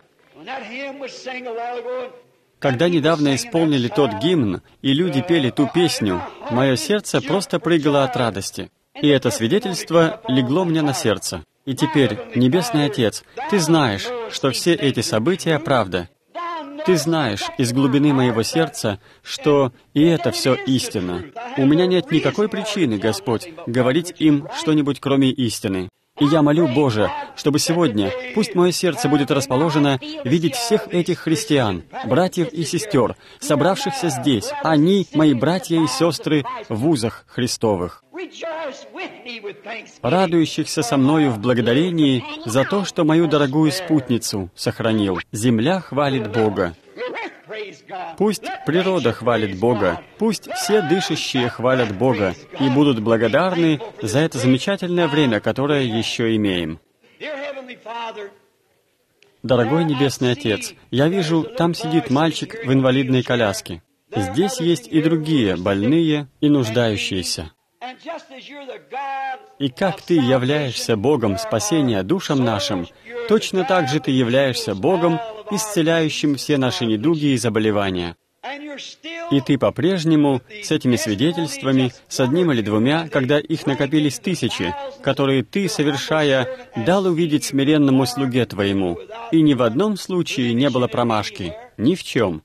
Когда недавно исполнили тот гимн, и люди пели ту песню, мое сердце просто прыгало от радости. И это свидетельство легло мне на сердце. И теперь, Небесный Отец, Ты знаешь, что все эти события — правда. Ты знаешь из глубины моего сердца, что и это все истина. У меня нет никакой причины, Господь, говорить им что-нибудь кроме истины. И я молю, Боже, чтобы сегодня, пусть мое сердце будет расположено видеть всех этих христиан, братьев и сестер, собравшихся здесь. Они, мои братья и сестры, в узах Христовых, радующихся со мною в благодарении за то, что мою дорогую спутницу сохранил. Земля хвалит Бога. Пусть природа хвалит Бога, пусть все дышащие хвалят Бога и будут благодарны за это замечательное время, которое еще имеем. Дорогой Небесный Отец, я вижу, там сидит мальчик в инвалидной коляске. Здесь есть и другие, больные и нуждающиеся. И как Ты являешься Богом спасения душам нашим, точно так же Ты являешься Богом, исцеляющим все наши недуги и заболевания. И Ты по-прежнему с этими свидетельствами, с одним или двумя, когда их накопились тысячи, которые Ты, совершая, дал увидеть смиренному слуге Твоему. И ни в одном случае не было промашки, ни в чем.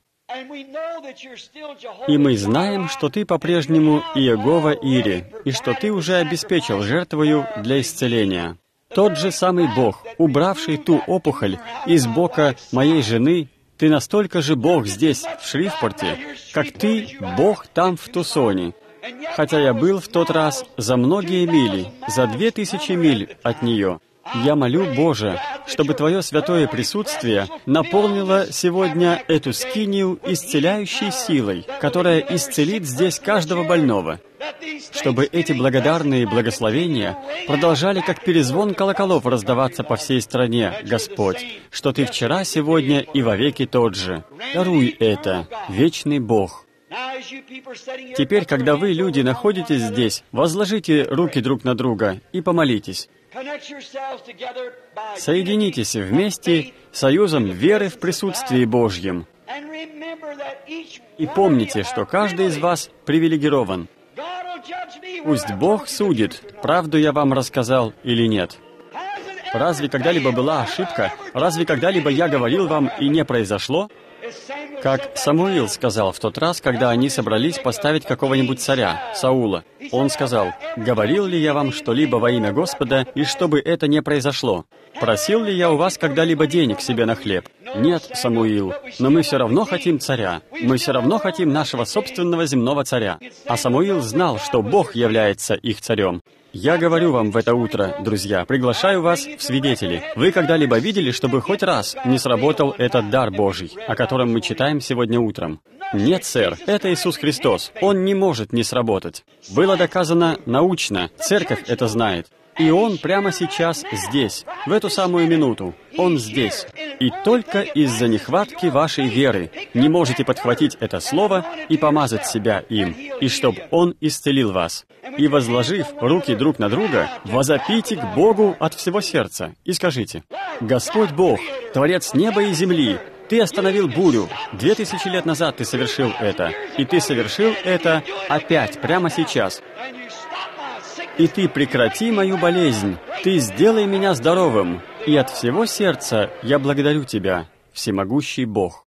И мы знаем, что Ты по-прежнему Иегова Ири, и что Ты уже обеспечил жертвою для исцеления. Тот же самый Бог, убравший ту опухоль из бока моей жены, Ты настолько же Бог здесь, в Шрифпорте, как Ты Бог там, в Тусоне. Хотя я был в тот раз за многие мили, за 2000 миль от нее. Я молю, Боже, чтобы Твое святое присутствие наполнило сегодня эту скинию исцеляющей силой, которая исцелит здесь каждого больного. Чтобы эти благодарные благословения продолжали как перезвон колоколов раздаваться по всей стране, Господь, что Ты вчера, сегодня и вовеки тот же. Даруй это, вечный Бог. Теперь, когда вы, люди, находитесь здесь, возложите руки друг на друга и помолитесь. Соединитесь вместе союзом веры в присутствии Божьем. И помните, что каждый из вас привилегирован. Пусть Бог судит, правду я вам рассказал или нет. Разве когда-либо была ошибка? Разве когда-либо я говорил вам и не произошло? Как Самуил сказал в тот раз, когда они собрались поставить какого-нибудь царя, Саула. Он сказал: «Говорил ли я вам что-либо во имя Господа, и чтобы это не произошло? Просил ли я у вас когда-либо денег себе на хлеб? Нет, Самуил, но мы все равно хотим царя. Мы все равно хотим нашего собственного земного царя». А Самуил знал, что Бог является их царем. Я говорю вам в это утро, друзья, приглашаю вас в свидетели. Вы когда-либо видели, чтобы хоть раз не сработал этот дар Божий, о котором мы читаем сегодня утром? Нет, сэр, это Иисус Христос. Он не может не сработать. Было доказано научно, церковь это знает. И Он прямо сейчас здесь, в эту самую минуту. Он здесь. И только из-за нехватки вашей веры не можете подхватить это слово и помазать себя им, и чтоб Он исцелил вас. И, возложив руки друг на друга, возопите к Богу от всего сердца и скажите: «Господь Бог, Творец неба и земли, Ты остановил бурю. 2000 лет назад Ты совершил это. И Ты совершил это опять, прямо сейчас. И Ты прекрати мою болезнь. Ты сделай меня здоровым. И от всего сердца я благодарю Тебя, всемогущий Бог».